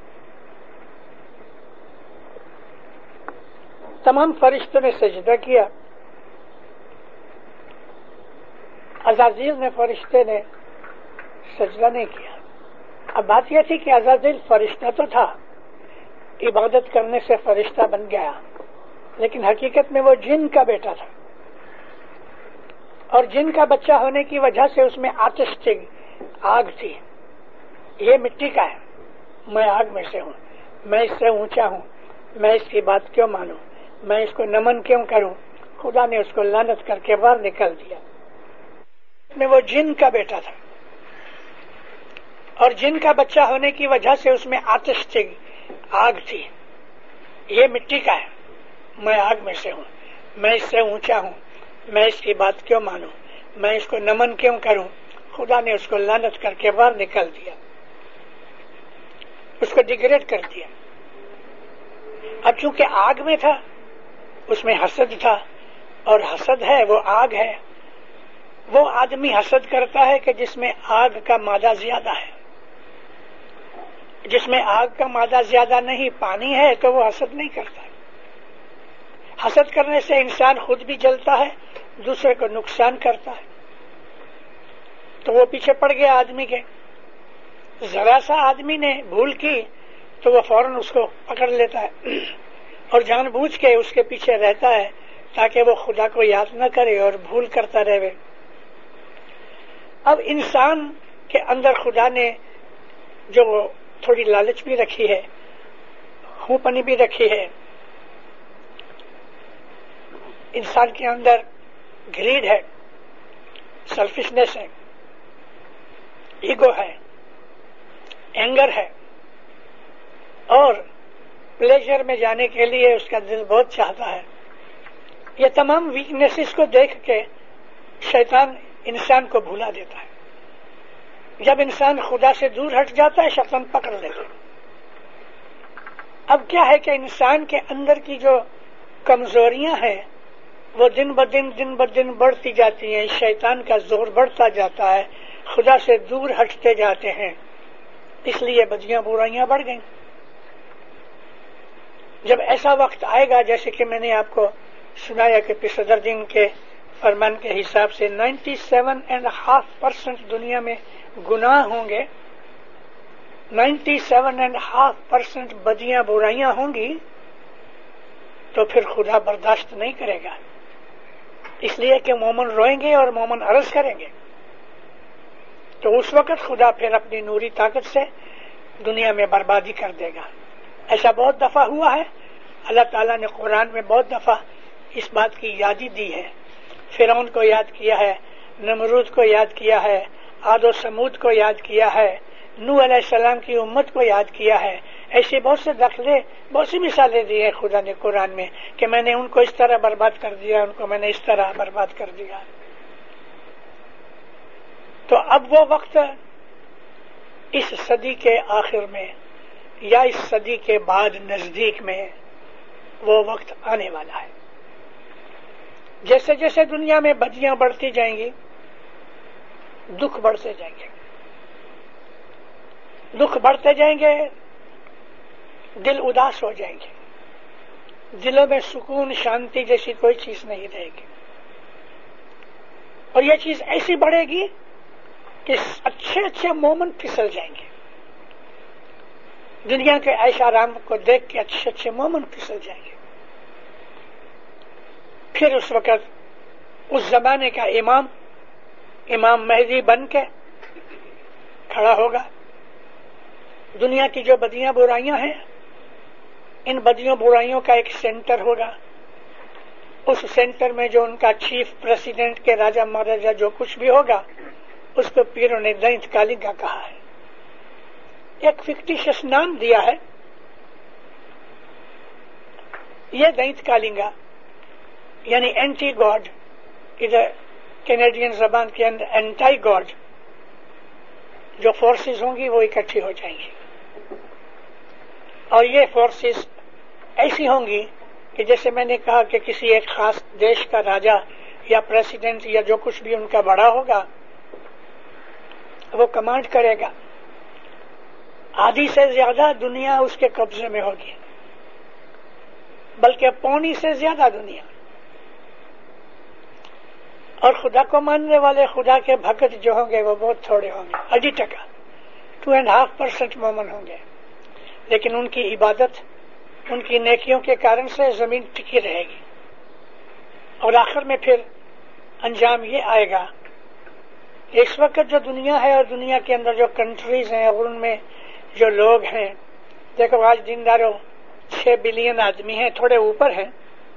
تمام فرشتوں نے سجدہ کیا، عزازیل نے فرشتے نے سجدہ نہیں کیا۔ اب بات یہ تھی کہ عزازیل فرشتہ تو تھا، عبادت کرنے سے فرشتہ بن گیا، لیکن حقیقت میں وہ جن کا بیٹا تھا۔ اور جن کا بچہ ہونے کی وجہ سے اس میں آتش تھی، آگ تھی، یہ مٹی کا ہے، میں آگ میں سے ہوں، میں اس سے اونچا ہوں، میں اس کی بات کیوں مانوں، میں اس کو نمن کیوں کروں؟ خدا نے اس کو لعنت کر کے باہر نکال دیا۔ میں وہ جن کا بیٹا تھا اور جن کا بچہ ہونے کی وجہ سے اس میں آتش تھی، آگ تھی، یہ مٹی کا ہے، میں آگ میں سے ہوں، میں اس سے اونچا ہوں، میں اس کی بات کیوں مانوں، میں اس کو نمن کیوں کروں؟ خدا نے اس کو لعنت کر کے باہر نکال دیا، اس کو ڈیگریڈ کر دیا۔ اب چونکہ آگ میں تھا، اس میں حسد تھا، اور حسد ہے وہ آگ ہے۔ وہ آدمی حسد کرتا ہے کہ جس میں آگ کا مادہ زیادہ ہے، جس میں آگ کا مادہ زیادہ نہیں، پانی ہے، تو وہ حسد نہیں کرتا۔ حسد کرنے سے انسان خود بھی جلتا ہے، دوسرے کو نقصان کرتا ہے، تو وہ پیچھے پڑ گیا آدمی کے۔ ذرا سا آدمی نے بھول کی تو وہ فوراً اس کو پکڑ لیتا ہے اور جان بوجھ کے اس کے پیچھے رہتا ہے تاکہ وہ خدا کو یاد نہ کرے اور بھول کرتا رہے۔ اب انسان کے اندر خدا نے جو تھوڑی لالچ بھی رکھی ہے، ہوں پنی بھی رکھی ہے، انسان کے اندر گریڈ ہے، سیلفشنس ہے، ایگو ہے، اینگر ہے، اور پلیجر میں جانے کے لیے اس کا دل بہت چاہتا ہے۔ یہ تمام ویکنیسز کو دیکھ کے شیطان انسان کو بھلا دیتا ہے۔ جب انسان خدا سے دور ہٹ جاتا ہے، شیطان پکڑ لیتا ہے۔ اب کیا ہے کہ انسان کے اندر کی جو کمزوریاں ہیں وہ دن بدن دن بدن بڑھتی جاتی ہیں، شیطان کا زور بڑھتا جاتا ہے، خدا سے دور ہٹتے جاتے ہیں، اس لیے بدیاں برائیاں بڑھ گئیں۔ جب ایسا وقت آئے گا، جیسے کہ میں نے آپ کو سنایا کہ صدر دین کے فرمان کے حساب سے ninety seven and half percent دنیا میں گناہ ہوں گے، ninety seven and half percent بدیاں برائیاں ہوں گی، تو پھر خدا برداشت نہیں کرے گا، اس لیے کہ مومن روئیں گے اور مومن عرض کریں گے۔ تو اس وقت خدا پھر اپنی نوری طاقت سے دنیا میں بربادی کر دے گا۔ ایسا بہت دفعہ ہوا ہے، اللہ تعالیٰ نے قرآن میں بہت دفعہ اس بات کی یادی دی ہے۔ فرعون کو یاد کیا ہے، نمرود کو یاد کیا ہے، عاد و سمود کو یاد کیا ہے، نوح علیہ السلام کی امت کو یاد کیا ہے۔ ایسی بہت سے دخلے، بہت سی مثالیں دی ہیں خدا نے قرآن میں کہ میں نے ان کو اس طرح برباد کر دیا، ان کو میں نے اس طرح برباد کر دیا۔ تو اب وہ وقت اس صدی کے آخر میں یا اس صدی کے بعد نزدیک میں وہ وقت آنے والا ہے۔ جیسے جیسے دنیا میں بدیاں بڑھتی جائیں گی، دکھ بڑھتے جائیں گے، دکھ بڑھتے جائیں گے، دل اداس ہو جائیں گے، دلوں میں سکون شانتی جیسی کوئی چیز نہیں رہے گی، اور یہ چیز ایسی بڑھے گی کہ اچھے اچھے مومن پھسل جائیں گے۔ دنیا کے عیش آرام کو دیکھ کے اچھے اچھے مومن پھسل جائیں گے۔ پھر اس وقت اس زمانے کا امام امام مہدی بن کے کھڑا ہوگا۔ دنیا کی جو بدیاں برائیاں ہیں، ان بدیوں برائیوں کا ایک سینٹر ہوگا۔ اس سینٹر میں جو ان کا چیف پریزیڈنٹ کے راجا مہاراجا جو کچھ بھی ہوگا، اس کو پیروں نے دینت کالنگا کہا ہے۔ ایک فکٹیشس نام دیا ہے۔ یہ دینت کالنگا یعنی اینٹی گاڈ، ادھر کینیڈین زبان کے اندر اینٹائی گاڈ، جو فورسز ہوں گی وہ اکٹھی ہو جائیں گی، اور یہ فورسز ایسی ہوں گی کہ جیسے میں نے کہا کہ کسی ایک خاص دیش کا راجا یا پریزیڈنٹ یا جو کچھ بھی ان کا بڑا ہوگا وہ کمانڈ کرے گا، آدھی سے زیادہ دنیا اس کے قبضے میں ہوگی، بلکہ پونی سے زیادہ دنیا۔ اور خدا کو ماننے والے، خدا کے بھگت جو ہوں گے وہ بہت تھوڑے ہوں گے، آدھی ٹکا، ٹو اینڈ ہاف پرسینٹ مومن ہوں گے، لیکن ان کی عبادت، ان کی نیکیوں کے کارن سے زمین ٹکی رہے گی، اور آخر میں پھر انجام یہ آئے گا کہ اس وقت جو دنیا ہے اور دنیا کے اندر جو کنٹریز ہیں اور ان میں جو لوگ ہیں، دیکھو آج دن داروں چھ بلین آدمی ہیں، تھوڑے اوپر ہیں،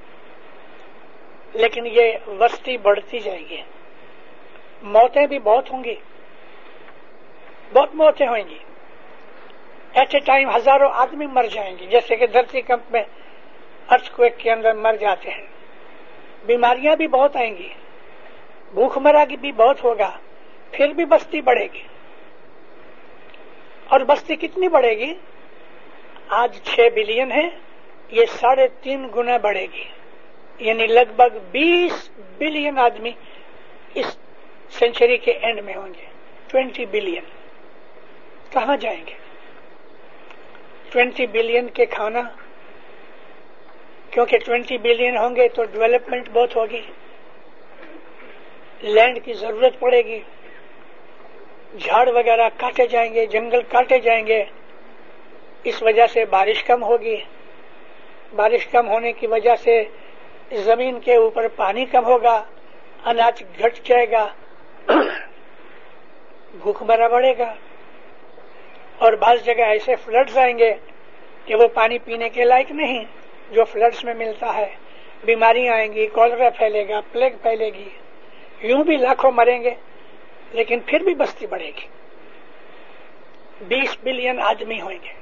لیکن یہ وسطی بڑھتی جائے گی، موتیں بھی بہت ہوں گی، بہت موتیں ہوئیں گی، ایٹ اے ٹائم ہزاروں آدمی مر جائیں گے، جیسے کہ دھرتی کمپ میں ارتھ کویک کے اندر مر جاتے ہیں، بیماریاں بھی بہت آئیں گی، بھوک مرا بھی بہت ہوگا، پھر بھی بستی بڑھے گی، اور بستی کتنی بڑھے گی؟ آج چھ بلین ہے، یہ ساڑھے تین گنا بڑھے گی، یعنی لگ بھگ بیس بلین آدمی اس سینچری کے اینڈ میں ہوں گے، ٹوینٹی بلین کہاں جائیں گے؟ ٹوینٹی بلین کے کھانا، کیونکہ ٹوینٹی بلین ہوں گے تو ڈیولپمنٹ بہت ہوگی، لینڈ کی ضرورت پڑے گی، جھاڑ وغیرہ کاٹے جائیں گے، جنگل کاٹے جائیں گے، اس وجہ سے بارش کم ہوگی، بارش کم ہونے کی وجہ سے زمین کے اوپر پانی کم ہوگا، اناج گھٹ جائے گا، بھوک مرا بڑھے گا، اور بعض جگہ ایسے فلڈز آئیں گے کہ وہ پانی پینے کے لائق نہیں جو فلڈز میں ملتا ہے، بیماریاں آئیں گی، کولرا پھیلے گا، پلیگ پھیلے گی، یوں بھی لاکھوں مریں گے، لیکن پھر بھی بستی بڑھے گی، بیس بلین آدمی ہوئیں گے،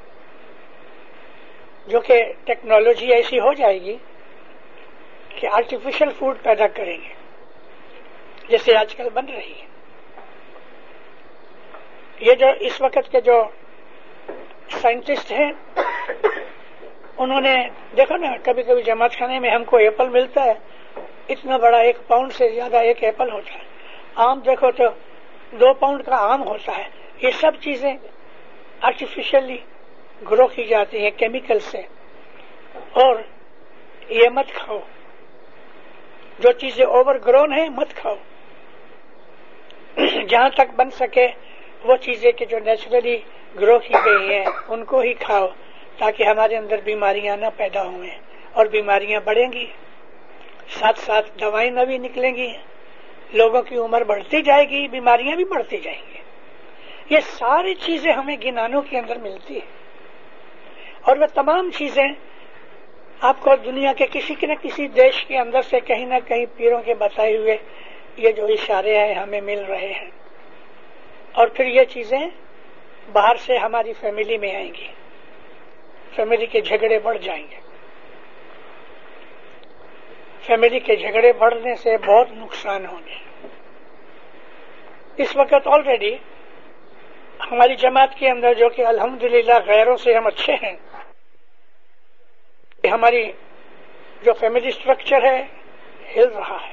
جو کہ ٹیکنالوجی ایسی ہو جائے گی کہ آرٹیفیشل فوڈ پیدا کریں گے، جیسے آج کل بن رہی ہے۔ یہ جو اس وقت کے جو سائنٹسٹ ہیں، انہوں نے دیکھو نا، کبھی کبھی جماعت خانے میں ہم کو ایپل ملتا ہے، اتنا بڑا ایک پاؤنڈ سے زیادہ ایک ایپل ہوتا ہے، آم دیکھو تو دو پاؤنڈ کا آم ہوتا ہے، یہ سب چیزیں آرٹیفیشلی گرو کی جاتی ہیں کیمیکل سے، اور یہ مت کھاؤ، جو چیزیں اوور گرون ہیں مت کھاؤ، جہاں تک بن سکے وہ چیزیں کہ جو نیچرلی گرو کی گئی ہیں ان کو ہی کھاؤ، تاکہ ہمارے اندر بیماریاں نہ پیدا ہوئیں، اور بیماریاں بڑھیں گی، ساتھ ساتھ دوائیں نہ بھی نکلیں گی، لوگوں کی عمر بڑھتی جائے گی، بیماریاں بھی بڑھتی جائیں گی۔ یہ ساری چیزیں ہمیں گنانوں کے اندر ملتی ہیں، اور وہ تمام چیزیں آپ کو دنیا کے کسی نہ کسی دیش کے اندر سے کہیں نہ کہیں پیروں کے بتائے ہوئے یہ جو اشارے ہیں ہمیں مل رہے ہیں، اور پھر یہ چیزیں باہر سے ہماری فیملی میں آئیں گی، فیملی کے جھگڑے بڑھ جائیں گے، فیملی کے جھگڑے بڑھنے سے بہت نقصان ہوں گے۔ اس وقت آلریڈی ہماری جماعت کے اندر جو کہ الحمدللہ غیروں سے ہم اچھے ہیں، ہماری جو فیملی سٹرکچر ہے ہل رہا ہے،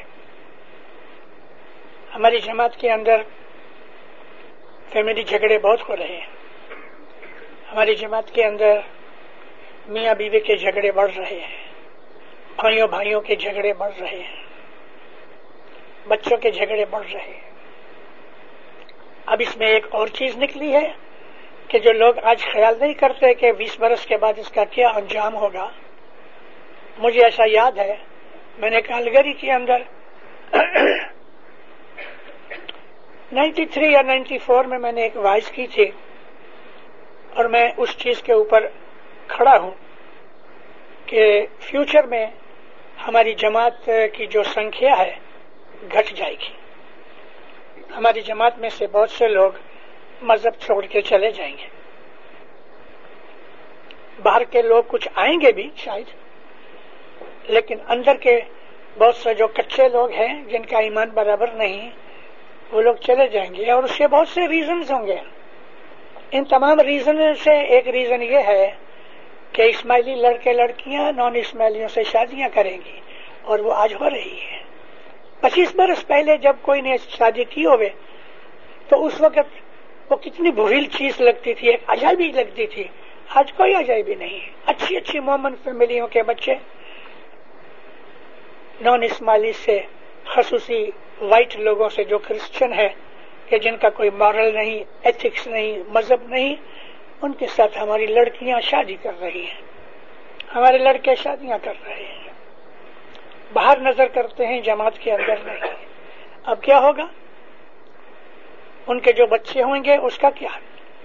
ہماری جماعت کے اندر فیملی جھگڑے بہت ہو رہے ہیں، ہماری جماعت کے اندر میاں بیوی کے جھگڑے بڑھ رہے ہیں، بھائیوں بھائیوں کے جھگڑے بڑھ رہے ہیں، بچوں کے جھگڑے بڑھ رہے ہیں۔ اب اس میں ایک اور چیز نکلی ہے کہ جو لوگ آج خیال نہیں کرتے کہ بیس برس کے بعد اس کا کیا انجام ہوگا۔ مجھے ایسا یاد ہے، میں نے کالگری کے اندر نائنٹی تھری یا نائنٹی فور میں میں نے ایک وائز کی تھی، اور میں اس چیز کے اوپر کھڑا ہوں کہ فیوچر میں ہماری جماعت کی جو سنکھیا ہے گھٹ جائے گی، ہماری جماعت میں سے بہت سے لوگ مذہب چھوڑ کے چلے جائیں گے، باہر کے لوگ کچھ آئیں گے بھی شاید، لیکن اندر کے بہت سے جو کچے لوگ ہیں جن کا ایمان برابر نہیں، وہ لوگ چلے جائیں گے، اور اس کے بہت سے ریزنز ہوں گے۔ ان تمام ریزن سے ایک ریزن یہ ہے کہ اسماعیلی لڑکے لڑکیاں نان اسماعیلیوں سے شادیاں کریں گی، اور وہ آج ہو رہی ہے۔ پچیس برس پہلے جب کوئی نے شادی کی ہوئے تو اس وقت وہ کتنی بھویل چیز لگتی تھی، ایک عجائبی لگتی تھی، آج کوئی عجائبی نہیں ہے۔ اچھی اچھی مومن فیملیوں کے بچے نان اسماعیلی سے، خصوصی وائٹ لوگوں سے جو کرسچن ہے کہ جن کا کوئی مورل نہیں، ایتھکس نہیں، مذہب نہیں، ان کے ساتھ ہماری لڑکیاں شادی کر رہی ہیں، ہمارے لڑکے شادیاں کر رہے ہیں، باہر نظر کرتے ہیں جماعت کے اندر نہیں۔ اب کیا ہوگا؟ ان کے جو بچے ہوں گے اس کا کیا؟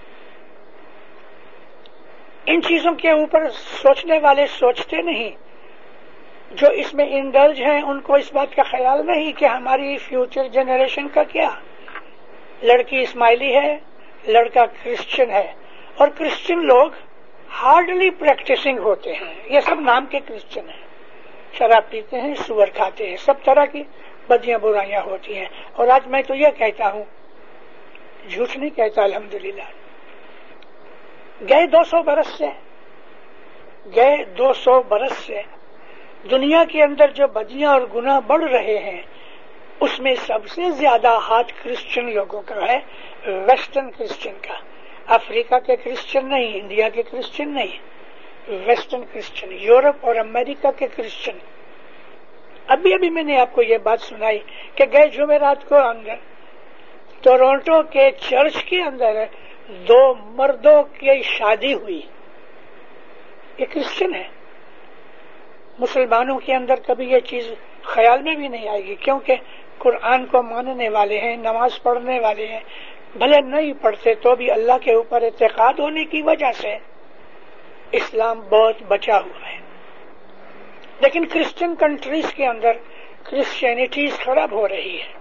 ان چیزوں کے اوپر سوچنے والے سوچتے نہیں. جو اس میں انڈلج ہیں ان کو اس بات کا خیال نہیں کہ ہماری فیوچر جنریشن کا کیا. لڑکی اسماعیلی ہے، لڑکا کرسچن ہے، اور کرسچن لوگ ہارڈلی پریکٹسنگ ہوتے ہیں. یہ سب نام کے کرسچن ہیں، شراب پیتے ہیں، سور کھاتے ہیں، سب طرح کی بدیاں برائیاں ہوتی ہیں. اور آج میں تو یہ کہتا ہوں، جھوٹ نہیں کہتا، الحمدللہ، گئے دو سو برس سے گئے دو سو برس سے دنیا کے اندر جو بدیاں اور گناہ بڑھ رہے ہیں اس میں سب سے زیادہ ہاتھ کرسچن لوگوں کا ہے، ویسٹرن کرسچن کا. افریقہ کے کرسچن نہیں، انڈیا کے کرسچن نہیں، ویسٹرن کرسچن، یورپ اور امریکہ کے کرسچن. ابھی ابھی میں نے آپ کو یہ بات سنائی کہ گئے جمعرات کو اندر ٹورانٹو کے چرچ کے اندر دو مردوں کی شادی ہوئی. یہ کرسچن ہے. مسلمانوں کے اندر کبھی یہ چیز خیال میں بھی نہیں آئے گی، کیونکہ قرآن کو ماننے والے ہیں، نماز پڑھنے والے ہیں، بھلے نہیں پڑھتے تو بھی اللہ کے اوپر اعتقاد ہونے کی وجہ سے اسلام بہت بچا ہوا ہے. لیکن کرسچن کنٹریز کے اندر کرسچینٹیز خراب ہو رہی ہے.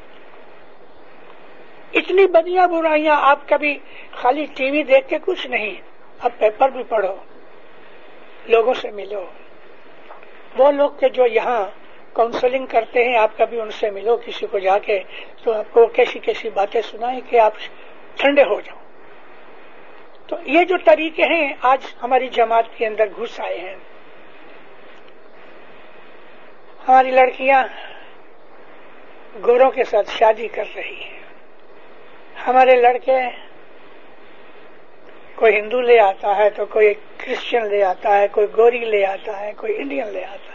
اتنی بدیاں برائیاں، آپ کبھی خالی ٹی وی دیکھ کے کچھ نہیں، اب پیپر بھی پڑھو، لوگوں سے ملو. وہ لوگ کے جو یہاں کاؤنسلنگ کرتے ہیں، آپ کبھی ان سے ملو کسی کو جا کے، تو آپ کو کیسی کیسی باتیں سنائیں کہ آپ ٹھنڈے ہو جاؤ. تو یہ جو طریقے ہیں آج ہماری جماعت کے اندر گھس آئے ہیں. ہماری لڑکیاں گوروں کے ساتھ شادی کر رہی ہیں، ہمارے لڑکے کوئی ہندو لے آتا ہے تو کوئی کرسچن لے آتا ہے، کوئی گوری لے آتا ہے، کوئی انڈین لے آتا ہے.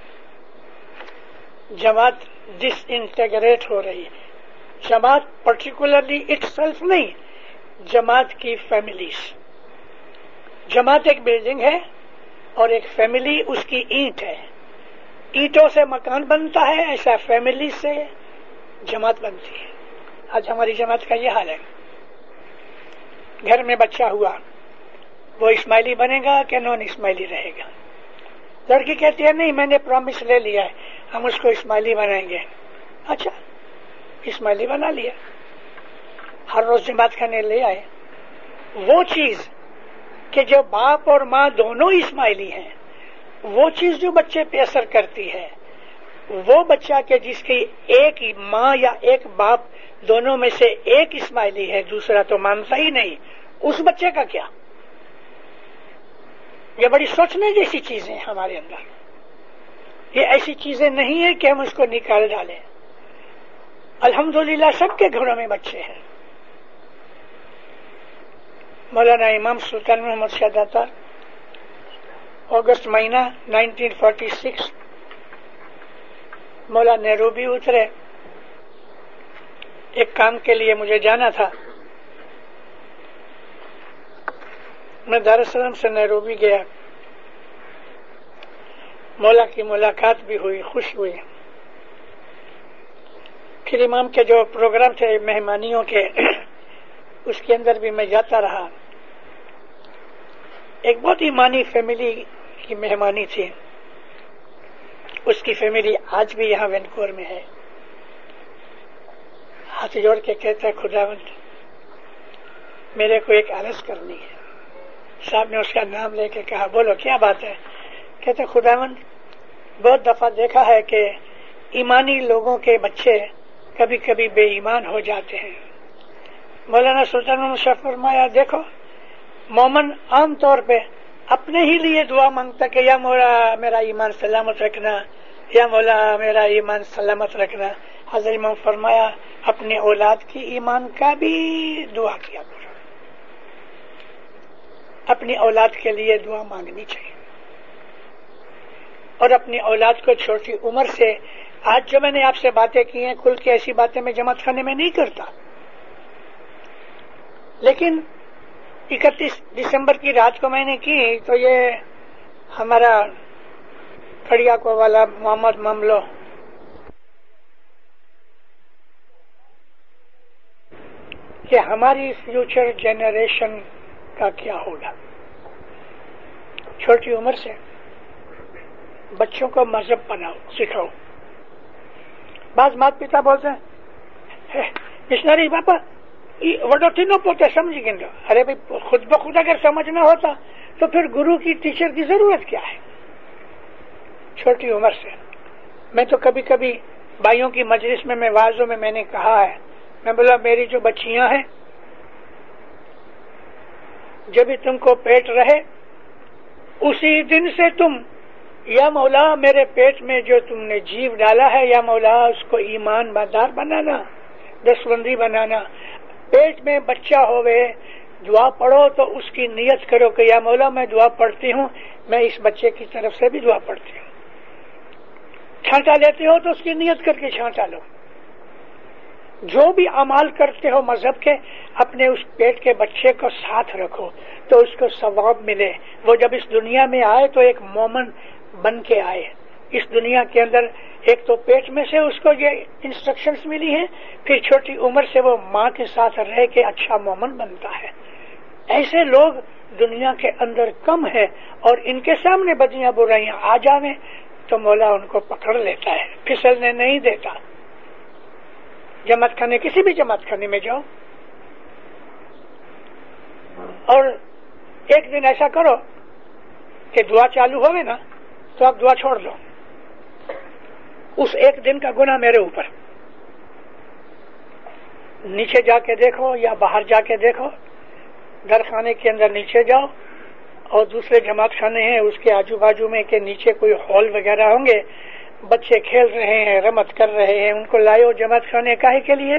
جماعت ڈس انٹیگریٹ ہو رہی ہے. جماعت پرٹیکولرلی اٹ سیلف نہیں، جماعت کی فیملیز. جماعت ایک بلڈنگ ہے اور ایک فیملی اس کی اینٹ ہے. اینٹوں سے مکان بنتا ہے، ایسا فیملی سے جماعت بنتی ہے. آج ہماری جماعت کا یہ حال ہے. گھر میں بچہ ہوا، وہ اسماعیلی بنے گا کہ نان اسماعیلی رہے گا؟ لڑکی کہتی ہے نہیں، میں نے پرامس لے لیا ہے، ہم اس کو اسماعیلی بنائیں گے. اچھا، اسماعیلی بنا لیا، ہر روز جماعت کھانے لے آئے. وہ چیز کہ جو باپ اور ماں دونوں اسماعیلی ہیں، وہ چیز جو بچے پہ اثر کرتی ہے، وہ بچہ کہ جس کی ایک ماں یا ایک باپ دونوں میں سے ایک اسماعیلی ہے، دوسرا تو مانتا ہی نہیں، اس بچے کا کیا؟ یہ بڑی سوچنے جیسی چیزیں ہیں ہمارے اندر. یہ ایسی چیزیں نہیں ہیں کہ ہم اس کو نکال ڈالیں. الحمدللہ سب کے گھروں میں بچے ہیں. مولانا امام سلطان محمد شاہ داتا اگست مہینہ نائنٹین فورٹی سکس مولا نیروبی اترے. ایک کام کے لیے مجھے جانا تھا. میں دار السلام سے نیروبی گیا. مولا کی ملاقات بھی ہوئی، خوش ہوئی. پھر امام کے جو پروگرام تھے مہمانیوں کے، اس کے اندر بھی میں جاتا رہا. ایک بہت ایمانی فیملی کی مہمانی تھی. اس کی فیملی آج بھی یہاں وینکوور میں ہے. ہاتھ جوڑ کے کہتا ہے خداوند میرے کو ایک عرض کرنی ہے. صاحب نے اس کا نام لے کے کہا بولو کیا بات ہے؟ کہتے خداوند بہت دفعہ دیکھا ہے کہ ایمانی لوگوں کے بچے کبھی کبھی بے ایمان ہو جاتے ہیں. مولانا سلطان محمد شاہ فرمایا دیکھو، مومن عام طور پہ اپنے ہی لیے دعا مانگتا کہ یا مولا میرا ایمان سلامت رکھنا، یا مولا میرا ایمان سلامت رکھنا. حضرت امام فرمایا اپنے اولاد کی ایمان کا بھی دعا کیا کرو. اپنی اولاد کے لیے دعا مانگنی چاہیے، اور اپنی اولاد کو چھوٹی عمر سے، آج جو میں نے آپ سے باتیں کی ہیں کھل کے ایسی باتیں میں جماعت خانے میں نہیں کرتا، لیکن اکتیس دسمبر کی رات کو میں نے کی تو یہ ہمارا کھڑیا کو والا محمد مملو کہ ہماری فیوچر جنریشن کا کیا ہوگا. چھوٹی عمر سے بچوں کو مذہب بناؤ، سکھاؤ. بعض مات پتا بولتے ہیں مشنری پاپا وڈو تینوں پوتے سمجھ گئے. ارے بھائی خود بخود اگر سمجھنا ہوتا تو پھر گرو کی ٹیچر کی ضرورت کیا ہے. چھوٹی عمر سے میں تو کبھی کبھی بھائیوں کی مجلس میں میں واعظوں میں میں نے کہا ہے، میں بولا میری جو بچیاں ہیں جب بھی تم کو پیٹ رہے اسی دن سے تم یا مولا میرے پیٹ میں جو تم نے جیو ڈالا ہے یا مولا اس کو ایمان دار بنانا، دسوندی بنانا. پیٹ میں بچہ ہوئے دعا پڑھو تو اس کی نیت کرو کہ یا مولا میں دعا پڑھتی ہوں، میں اس بچے کی طرف سے بھی دعا پڑھتی ہوں. چھانٹا لیتے ہو تو اس کی نیت کر کے چھانٹا لو. جو بھی اعمال کرتے ہو مذہب کے اپنے اس پیٹ کے بچے کو ساتھ رکھو تو اس کو ثواب ملے. وہ جب اس دنیا میں آئے تو ایک مومن بن کے آئے. اس دنیا کے اندر ایک تو پیٹ میں سے اس کو یہ انسٹرکشنز ملی ہیں، پھر چھوٹی عمر سے وہ ماں کے ساتھ رہ کے اچھا مومن بنتا ہے. ایسے لوگ دنیا کے اندر کم ہے اور ان کے سامنے بدیاں برائیاں آ جاویں تو مولا ان کو پکڑ لیتا ہے، پھسلنے نہیں دیتا. جماعت خانے کسی بھی جماعت خانے میں جاؤ اور ایک دن ایسا کرو کہ دعا چالو ہوئے نا تو آپ دعا چھوڑ دو. اس ایک دن کا گناہ میرے اوپر. نیچے جا کے دیکھو یا باہر جا کے دیکھو، گھر خانے کے اندر نیچے جاؤ اور دوسرے جماعت خانے ہیں اس کے آجو باجو میں کہ نیچے کوئی ہال وغیرہ ہوں گے، بچے کھیل رہے ہیں، رمت کر رہے ہیں، ان کو لائے جماعت خانے کاہے کے لیے؟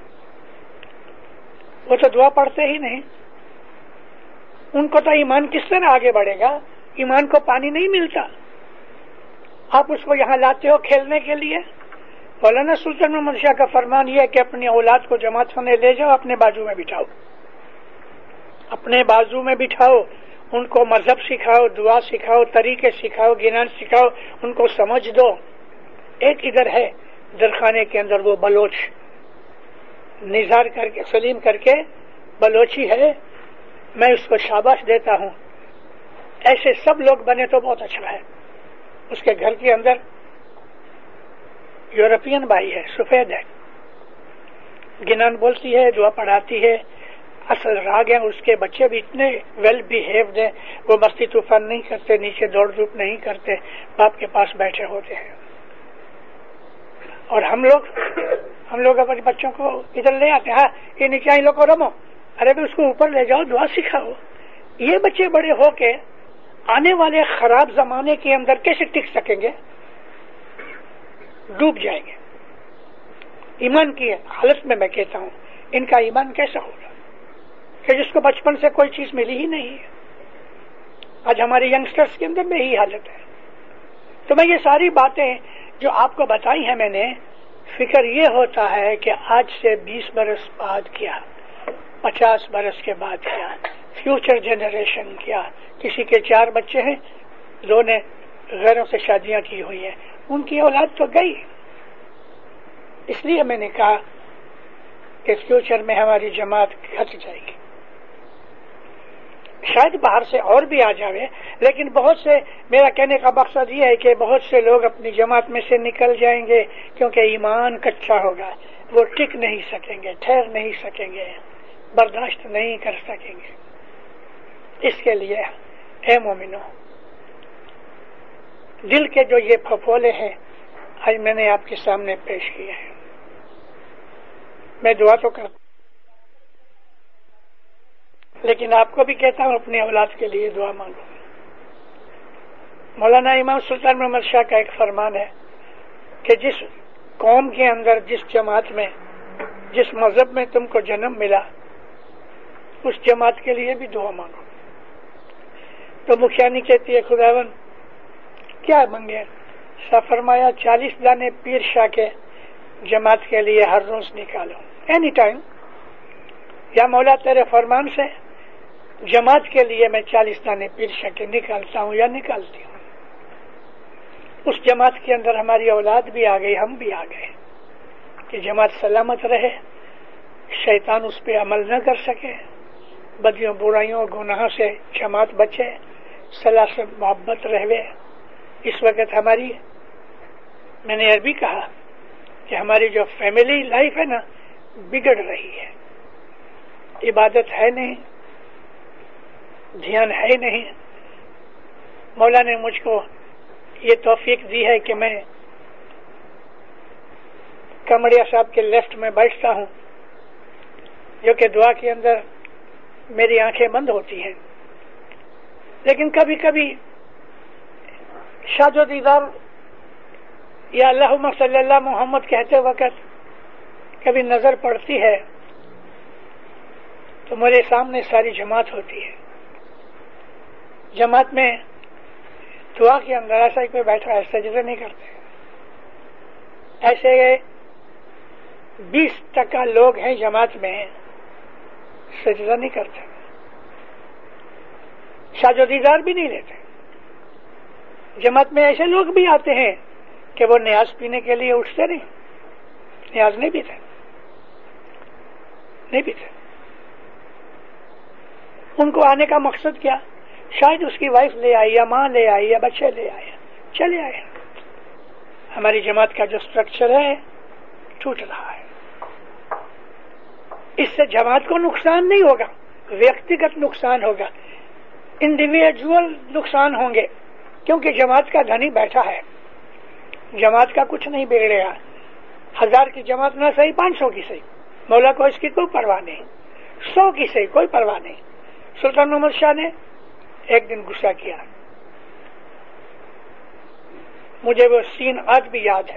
وہ تو دعا پڑھتے ہی نہیں. ان کو تو ایمان کس طرح آگے بڑھے گا؟ ایمان کو پانی نہیں ملتا. آپ اس کو یہاں لاتے ہو کھیلنے کے لیے. مولانا سلطان محمد شاہ کا فرمان یہ ہے کہ اپنی اولاد کو جماعت خانے لے جاؤ، اپنے بازو میں بٹھاؤ، اپنے بازو میں بٹھاؤ، ان کو مذہب سکھاؤ، دعا سکھاؤ، طریقے سکھاؤ، گنان سکھاؤ، ان کو سمجھ دو. ایک ادھر ہے درخانے کے اندر وہ بلوچ نظار کر کے سلیم کر کے بلوچی ہے، میں اس کو شاباش دیتا ہوں. ایسے سب لوگ بنے تو بہت اچھا ہے. اس کے گھر کے اندر یورپین بھائی ہے، سفید ہے، گنان بولتی ہے، دعا پڑھاتی ہے، اصل راگ ہیں. اس کے بچے بھی اتنے ویل بیہیوڈ ہیں، وہ مستی طوفان نہیں کرتے، نیچے دوڑ دھوپ نہیں کرتے، باپ کے پاس بیٹھے ہوتے ہیں. اور ہم لوگ ہم لوگ اپنے بچوں کو ادھر لے آتے ہیں، ہاں یہ نیچے ان لوگ کو رمو. ارے بھی اس کو اوپر لے جاؤ، دعا سکھاؤ. یہ بچے بڑے ہو کے آنے والے خراب زمانے کے اندر کیسے ٹک سکیں گے؟ ڈوب جائیں گے. ایمان کی حالت میں میں کہتا ہوں ان کا ایمان کیسا ہوگا کہ جس کو بچپن سے کوئی چیز ملی ہی نہیں ہے. آج ہمارے ینگسٹرز کے اندر میں یہی حالت ہے. تو میں یہ ساری باتیں جو آپ کو بتائی ہیں میں نے، فکر یہ ہوتا ہے کہ آج سے بیس برس بعد کیا، پچاس برس کے بعد کیا، فیوچر جنریشن کیا. کسی کے چار بچے ہیں، دو نے غیروں سے شادیاں کی ہوئی ہیں، ان کی اولاد تو گئی. اس لیے میں نے کہا کہ فیوچر میں ہماری جماعت گھٹ جائے گی. شاید باہر سے اور بھی آ جاوے، لیکن بہت سے، میرا کہنے کا مقصد یہ ہے کہ بہت سے لوگ اپنی جماعت میں سے نکل جائیں گے کیونکہ ایمان کچا ہوگا. وہ ٹک نہیں سکیں گے، ٹھہر نہیں سکیں گے، برداشت نہیں کر سکیں گے. اس کے لیے اے مومنو، دل کے جو یہ پھپھولے ہیں آج میں نے آپ کے سامنے پیش کیے ہیں. میں دعا تو کرتا لیکن آپ کو بھی کہتا ہوں اپنی اولاد کے لیے دعا مانگو. مولانا امام سلطان محمد شاہ کا ایک فرمان ہے کہ جس قوم کے اندر، جس جماعت میں، جس مذہب میں تم کو جنم ملا، اس جماعت کے لیے بھی دعا مانگو. تو مکھیانی کہتی ہے خداون کیا منگے؟ شاہ فرمایا چالیس دانے پیر شاہ کے جماعت کے لیے ہر روز نکالو، اینی ٹائم. یا مولا تیرے فرمان سے جماعت کے لیے میں چالیس دانے پیر شاہ کے نکالتا ہوں یا نکالتی ہوں. اس جماعت کے اندر ہماری اولاد بھی آ گئی، ہم بھی آ گئے کہ جماعت سلامت رہے، شیطان اس پہ عمل نہ کر سکے، بدیوں برائیوں گناہوں سے جماعت بچے، صلاح سے محبت رہے۔ اس وقت ہماری، میں نے عربی کہا کہ ہماری جو فیملی لائف ہے نا بگڑ رہی ہے، عبادت ہے نہیں، دھیان ہے نہیں۔ مولا نے مجھ کو یہ توفیق دی ہے کہ میں کمڑیا صاحب کے لیفٹ میں بیٹھتا ہوں، جو کہ دعا کے اندر میری آنکھیں بند ہوتی ہیں، لیکن کبھی کبھی شاد و دیدار یا اللہم صلی اللہ محمد کہتے وقت کبھی نظر پڑتی ہے تو میرے سامنے ساری جماعت ہوتی ہے۔ جماعت میں دعا کے اندر ایسا ہی کوئی بیٹھا ہے، سجدہ نہیں کرتے، ایسے بیس ٹکا لوگ ہیں جماعت میں سجدہ نہیں کرتے، شاد و دیدار بھی نہیں لیتے۔ جماعت میں ایسے لوگ بھی آتے ہیں کہ وہ نیاز پینے کے لیے اٹھتے نہیں، نیاز نہیں پیتے نہیں پیتے ان کو آنے کا مقصد کیا؟ شاید اس کی وائف لے آئی یا ماں لے آئی یا بچے لے آئے، چلے آئے۔ ہماری جماعت کا جو سٹرکچر ہے ٹوٹ رہا ہے۔ اس سے جماعت کو نقصان نہیں ہوگا، ویکتیگت نقصان ہوگا، انڈیویجول نقصان ہوں گے، کیونکہ جماعت کا دھنی بیٹھا ہے، جماعت کا کچھ نہیں بگڑے گا۔ ہزار کی جماعت نہ صحیح، پانچ سو کی صحیح، مولا کو اس کی کوئی پرواہ نہیں، سو کی صحیح کوئی پرواہ نہیں۔ سلطان محمد شاہ نے ایک دن غصہ کیا، مجھے وہ سین آج بھی یاد ہے،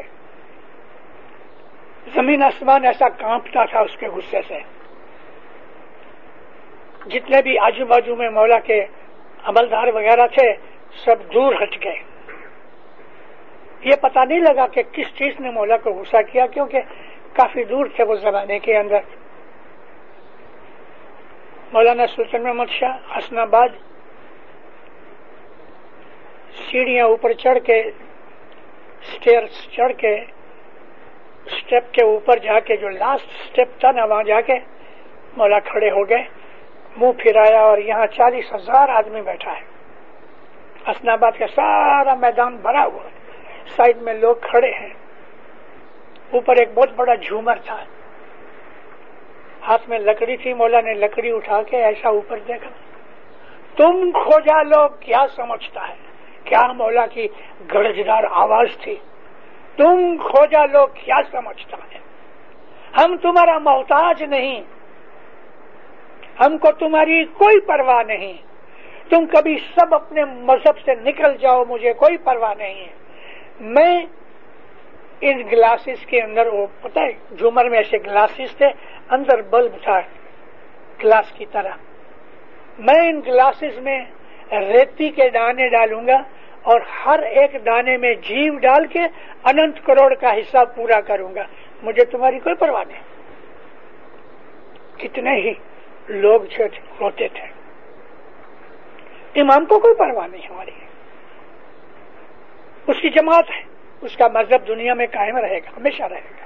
زمین آسمان ایسا کانپتا تھا اس کے غصے سے۔ جتنے بھی آجو باجو میں مولا کے عملدار وغیرہ تھے سب دور ہٹ گئے۔ یہ پتہ نہیں لگا کہ کس چیز نے مولا کو غصہ کیا، کیونکہ کافی دور تھے وہ زمانے کے اندر۔ مولانا سلطان محمد شاہ حسن آباد سیڑھیاں اوپر چڑھ کے، سٹیئر چڑھ کے، سٹیپ کے اوپر جا کے، جو لاسٹ سٹیپ تھا نا وہاں جا کے مولا کھڑے ہو گئے، منہ پھرایا، اور یہاں چالیس ہزار آدمی بیٹھا ہے، حسن آباد کا سارا میدان بھرا ہوا ہے، سائڈ میں لوگ کھڑے ہیں، اوپر ایک بہت بڑا جھومر تھا، ہاتھ میں لکڑی تھی، مولا نے لکڑی اٹھا کے ایسا اوپر دیکھا، تم کھوجا لوگ کیا سمجھتا ہے، کیا مولا کی گرجدار آواز تھی، تم کھوجا لوگ کیا سمجھتا ہے، ہم تمہارا محتاج نہیں، ہم کو تمہاری کوئی پرواہ نہیں، تم کبھی سب اپنے مذہب سے نکل جاؤ، مجھے کوئی پرواہ نہیں ہے۔ میں ان گلاسز کے اندر، وہ پتہ ہے جھومر میں ایسے گلاسز تھے، اندر بلب تھا گلاس کی طرح، میں ان گلاسز میں ریتی کے دانے ڈالوں گا اور ہر ایک دانے میں جیو ڈال کے اننت کروڑ کا حصہ پورا کروں گا، مجھے تمہاری کوئی پرواہ نہیں۔ کتنے ہی لوگ ہوتے تھے، امام کو کوئی پرواہ نہیں ہماری، اس کی جماعت ہے، اس کا مذہب دنیا میں قائم رہے گا، ہمیشہ رہے گا،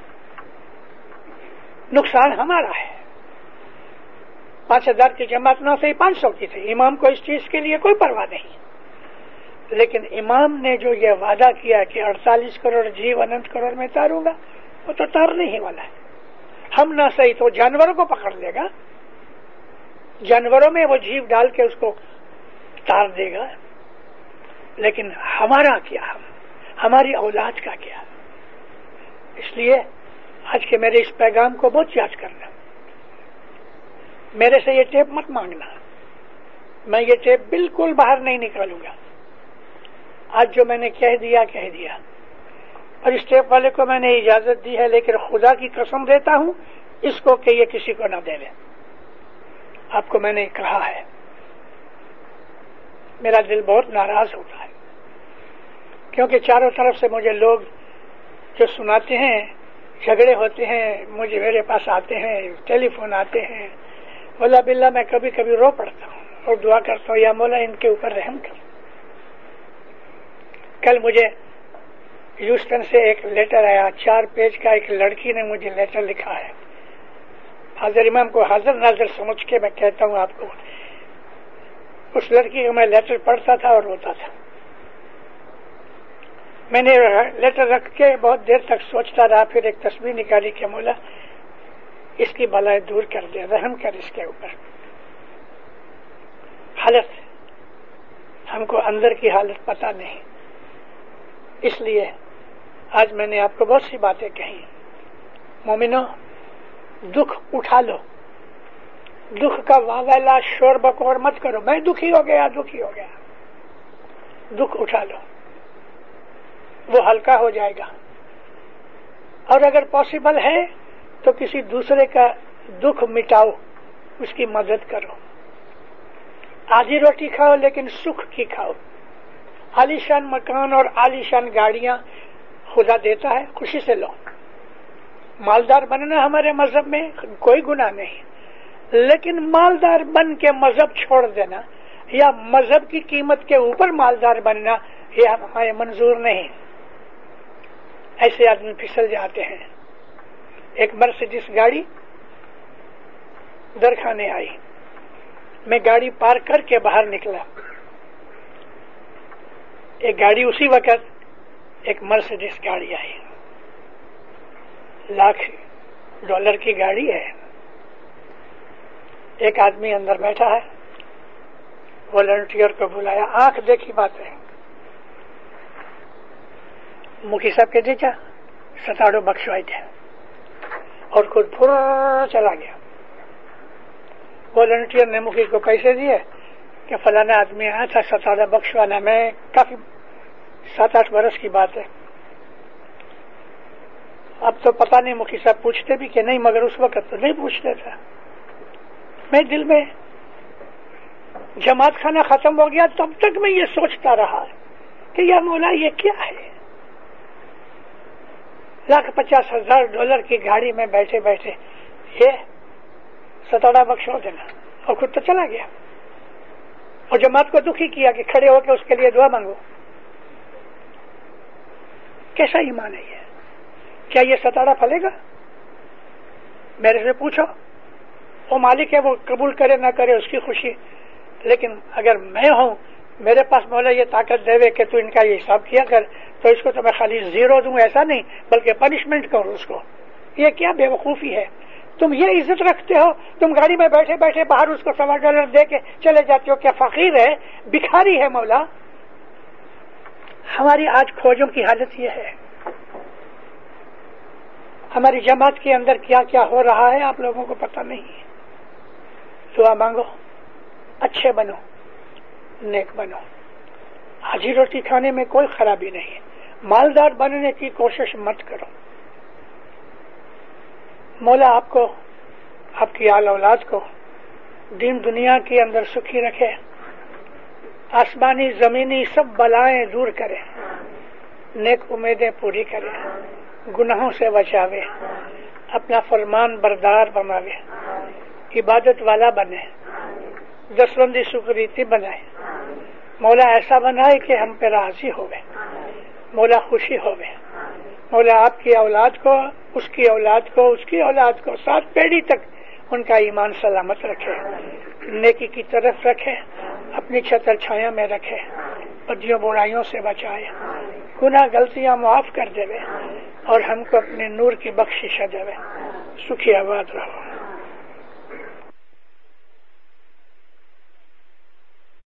نقصان ہمارا ہے۔ پانچ ہزار کی جماعت نہ صحیح پانچ سو کی تھی، امام کو اس چیز کے لیے کوئی پرواہ نہیں، لیکن امام نے جو یہ وعدہ کیا کہ اڑتالیس کروڑ جیو اننت کروڑ میں تاروں گا، وہ تو تارنے ہی والا ہے۔ ہم نہ صحیح تو جانوروں کو پکڑ لے گا، جانوروں میں وہ جیو ڈال کے اس کو تار دے گا، لیکن ہمارا کیا، ہم ہماری اولاد کا کیا؟ اس لیے آج کے میرے اس پیغام کو بہت یاد کرنا، میرے سے یہ ٹیپ مت مانگنا، میں یہ ٹیپ بالکل باہر نہیں نکالوں گا، آج جو میں نے کہہ دیا کہہ دیا، اور اس ٹیپ والے کو میں نے اجازت دی ہے، لیکن خدا کی قسم دیتا ہوں اس کو کہ یہ کسی کو نہ دے لے، آپ کو میں نے کہا ہے، میرا دل بہت ناراض ہوتا ہے، کیونکہ چاروں طرف سے مجھے لوگ جو سناتے ہیں، جھگڑے ہوتے ہیں، مجھے میرے پاس آتے ہیں، ٹیلی فون آتے ہیں، مولا باللہ میں کبھی کبھی رو پڑتا ہوں اور دعا کرتا ہوں یا مولا ان کے اوپر رحم کر۔ کل مجھے ہیوسٹن سے ایک لیٹر آیا، چار پیج کا، ایک لڑکی نے مجھے لیٹر لکھا ہے، حاضر امام کو حاضر ناظر سمجھ کے میں کہتا ہوں آپ کو، اس لڑکی کو میں لیٹر پڑھتا تھا اور روتا تھا. میں نے لیٹر رکھ کے بہت دیر تک سوچتا رہا، پھر ایک تصویر نکالی کہ مولا اس کی بلائیں دور کر دے، رحم کر اس کے اوپر. حالت ہم کو اندر کی حالت پتہ نہیں، اس لیے آج میں نے آپ کو بہت سی باتیں کہی. مومنو، دکھ اٹھا لو، دکھ کا واویلا شور بکور مت کرو، میں دکھی ہو گیا دکھی ہو گیا. دکھ اٹھا لو، وہ ہلکا ہو جائے گا. اور اگر پاسبل ہے تو کسی دوسرے کا دکھ مٹاؤ، اس کی مدد کرو. آدھی روٹی کھاؤ لیکن سکھ کی کھاؤ. عالیشان مکان اور عالیشان گاڑیاں خدا دیتا ہے، خوشی سے لو. مالدار بننا ہمارے مذہب میں کوئی گناہ نہیں، لیکن مالدار بن کے مذہب چھوڑ دینا یا مذہب کی قیمت کے اوپر مالدار بننا یہ ہمارے منظور نہیں. ایسے آدمی پھسل جاتے ہیں. ایک مرسیڈیز گاڑی درخانے آئی، میں گاڑی پارک کر کے باہر نکلا. ایک گاڑی اسی وقت ایک مرسیڈیز گاڑی آئی، لاکھ ڈالر کی گاڑی ہے. ایک آدمی اندر بیٹھا ہے، والنٹیئر کو بلایا، آنکھ دیکھی بات ہے. مکھی صاحب کے دیکھا ستاڑو بخشوائی تھے اور خود پھر چلا گیا. والنٹیئر نے مکھی کو پیسے دیے کہ فلانا آدمی آیا تھا ستاڑا بخشوانا. میں کافی سات آٹھ برس کی بات ہے، اب تو پتہ نہیں مکھی صاحب پوچھتے بھی کہ نہیں، مگر اس وقت تو نہیں پوچھتے تھا. میں دل میں جماعت خانہ ختم ہو گیا تب تک میں یہ سوچتا رہا کہ یا مولا یہ کیا ہے. لاکھ پچاس ہزار ڈالر کی گاڑی میں بیٹھے بیٹھے یہ ستاڑا بخشو دینا، اور خود تو چلا گیا. اور جماعت کو دکھی کیا کہ کھڑے ہو کے اس کے لیے دعا مانگو. کیسا ایمان ہے یہ؟ کیا یہ ستاڑا پھلے گا؟ میرے سے پوچھو. وہ مالک ہے، وہ قبول کرے نہ کرے اس کی خوشی، لیکن اگر میں ہوں میرے پاس مولا یہ طاقت دے کہ تو ان کا یہ حساب کیا کر، تو اس کو تو میں خالی زیرو دوں، ایسا نہیں بلکہ پنشمنٹ کروں اس کو. یہ کیا بے وقوفی ہے؟ تم یہ عزت رکھتے ہو، تم گاڑی میں بیٹھے بیٹھے باہر اس کو سوا ڈالر دے کے چلے جاتے ہو. کیا فقیر ہے؟ بھکاری ہے مولا. ہماری آج کھوجوں کی حالت یہ ہے. ہماری جماعت کے اندر کیا کیا ہو رہا ہے آپ لوگوں کو پتہ نہیں. دعا مانگو، اچھے بنو، نیک بنو. حاجی روٹی کھانے میں کوئی خرابی نہیں، مالدار بننے کی کوشش مت کرو. مولا آپ کو، آپ کی آل اولاد کو دین دنیا کے اندر سکھی رکھے، آسمانی زمینی سب بلائیں دور کرے، نیک امیدیں پوری کرے، گناہوں سے بچاوے، اپنا فرمان بردار بناوے، عبادت والا بنے، دسوندی سکریتی بنائے. مولا ایسا بنائے کہ ہم پہ راضی ہوئے، مولا خوشی ہوئے. مولا آپ کی اولاد کو، اس کی اولاد کو، اس کی اولاد کو، سات پیڑھی تک ان کا ایمان سلامت رکھے، نیکی کی طرف رکھے، اپنی چھتر چھایا میں رکھے، بدیوں برائیوں سے بچائے، گناہ غلطیاں معاف کر دے اور ہم کو اپنے نور کی بخشش دے. سکھی آباد رہو.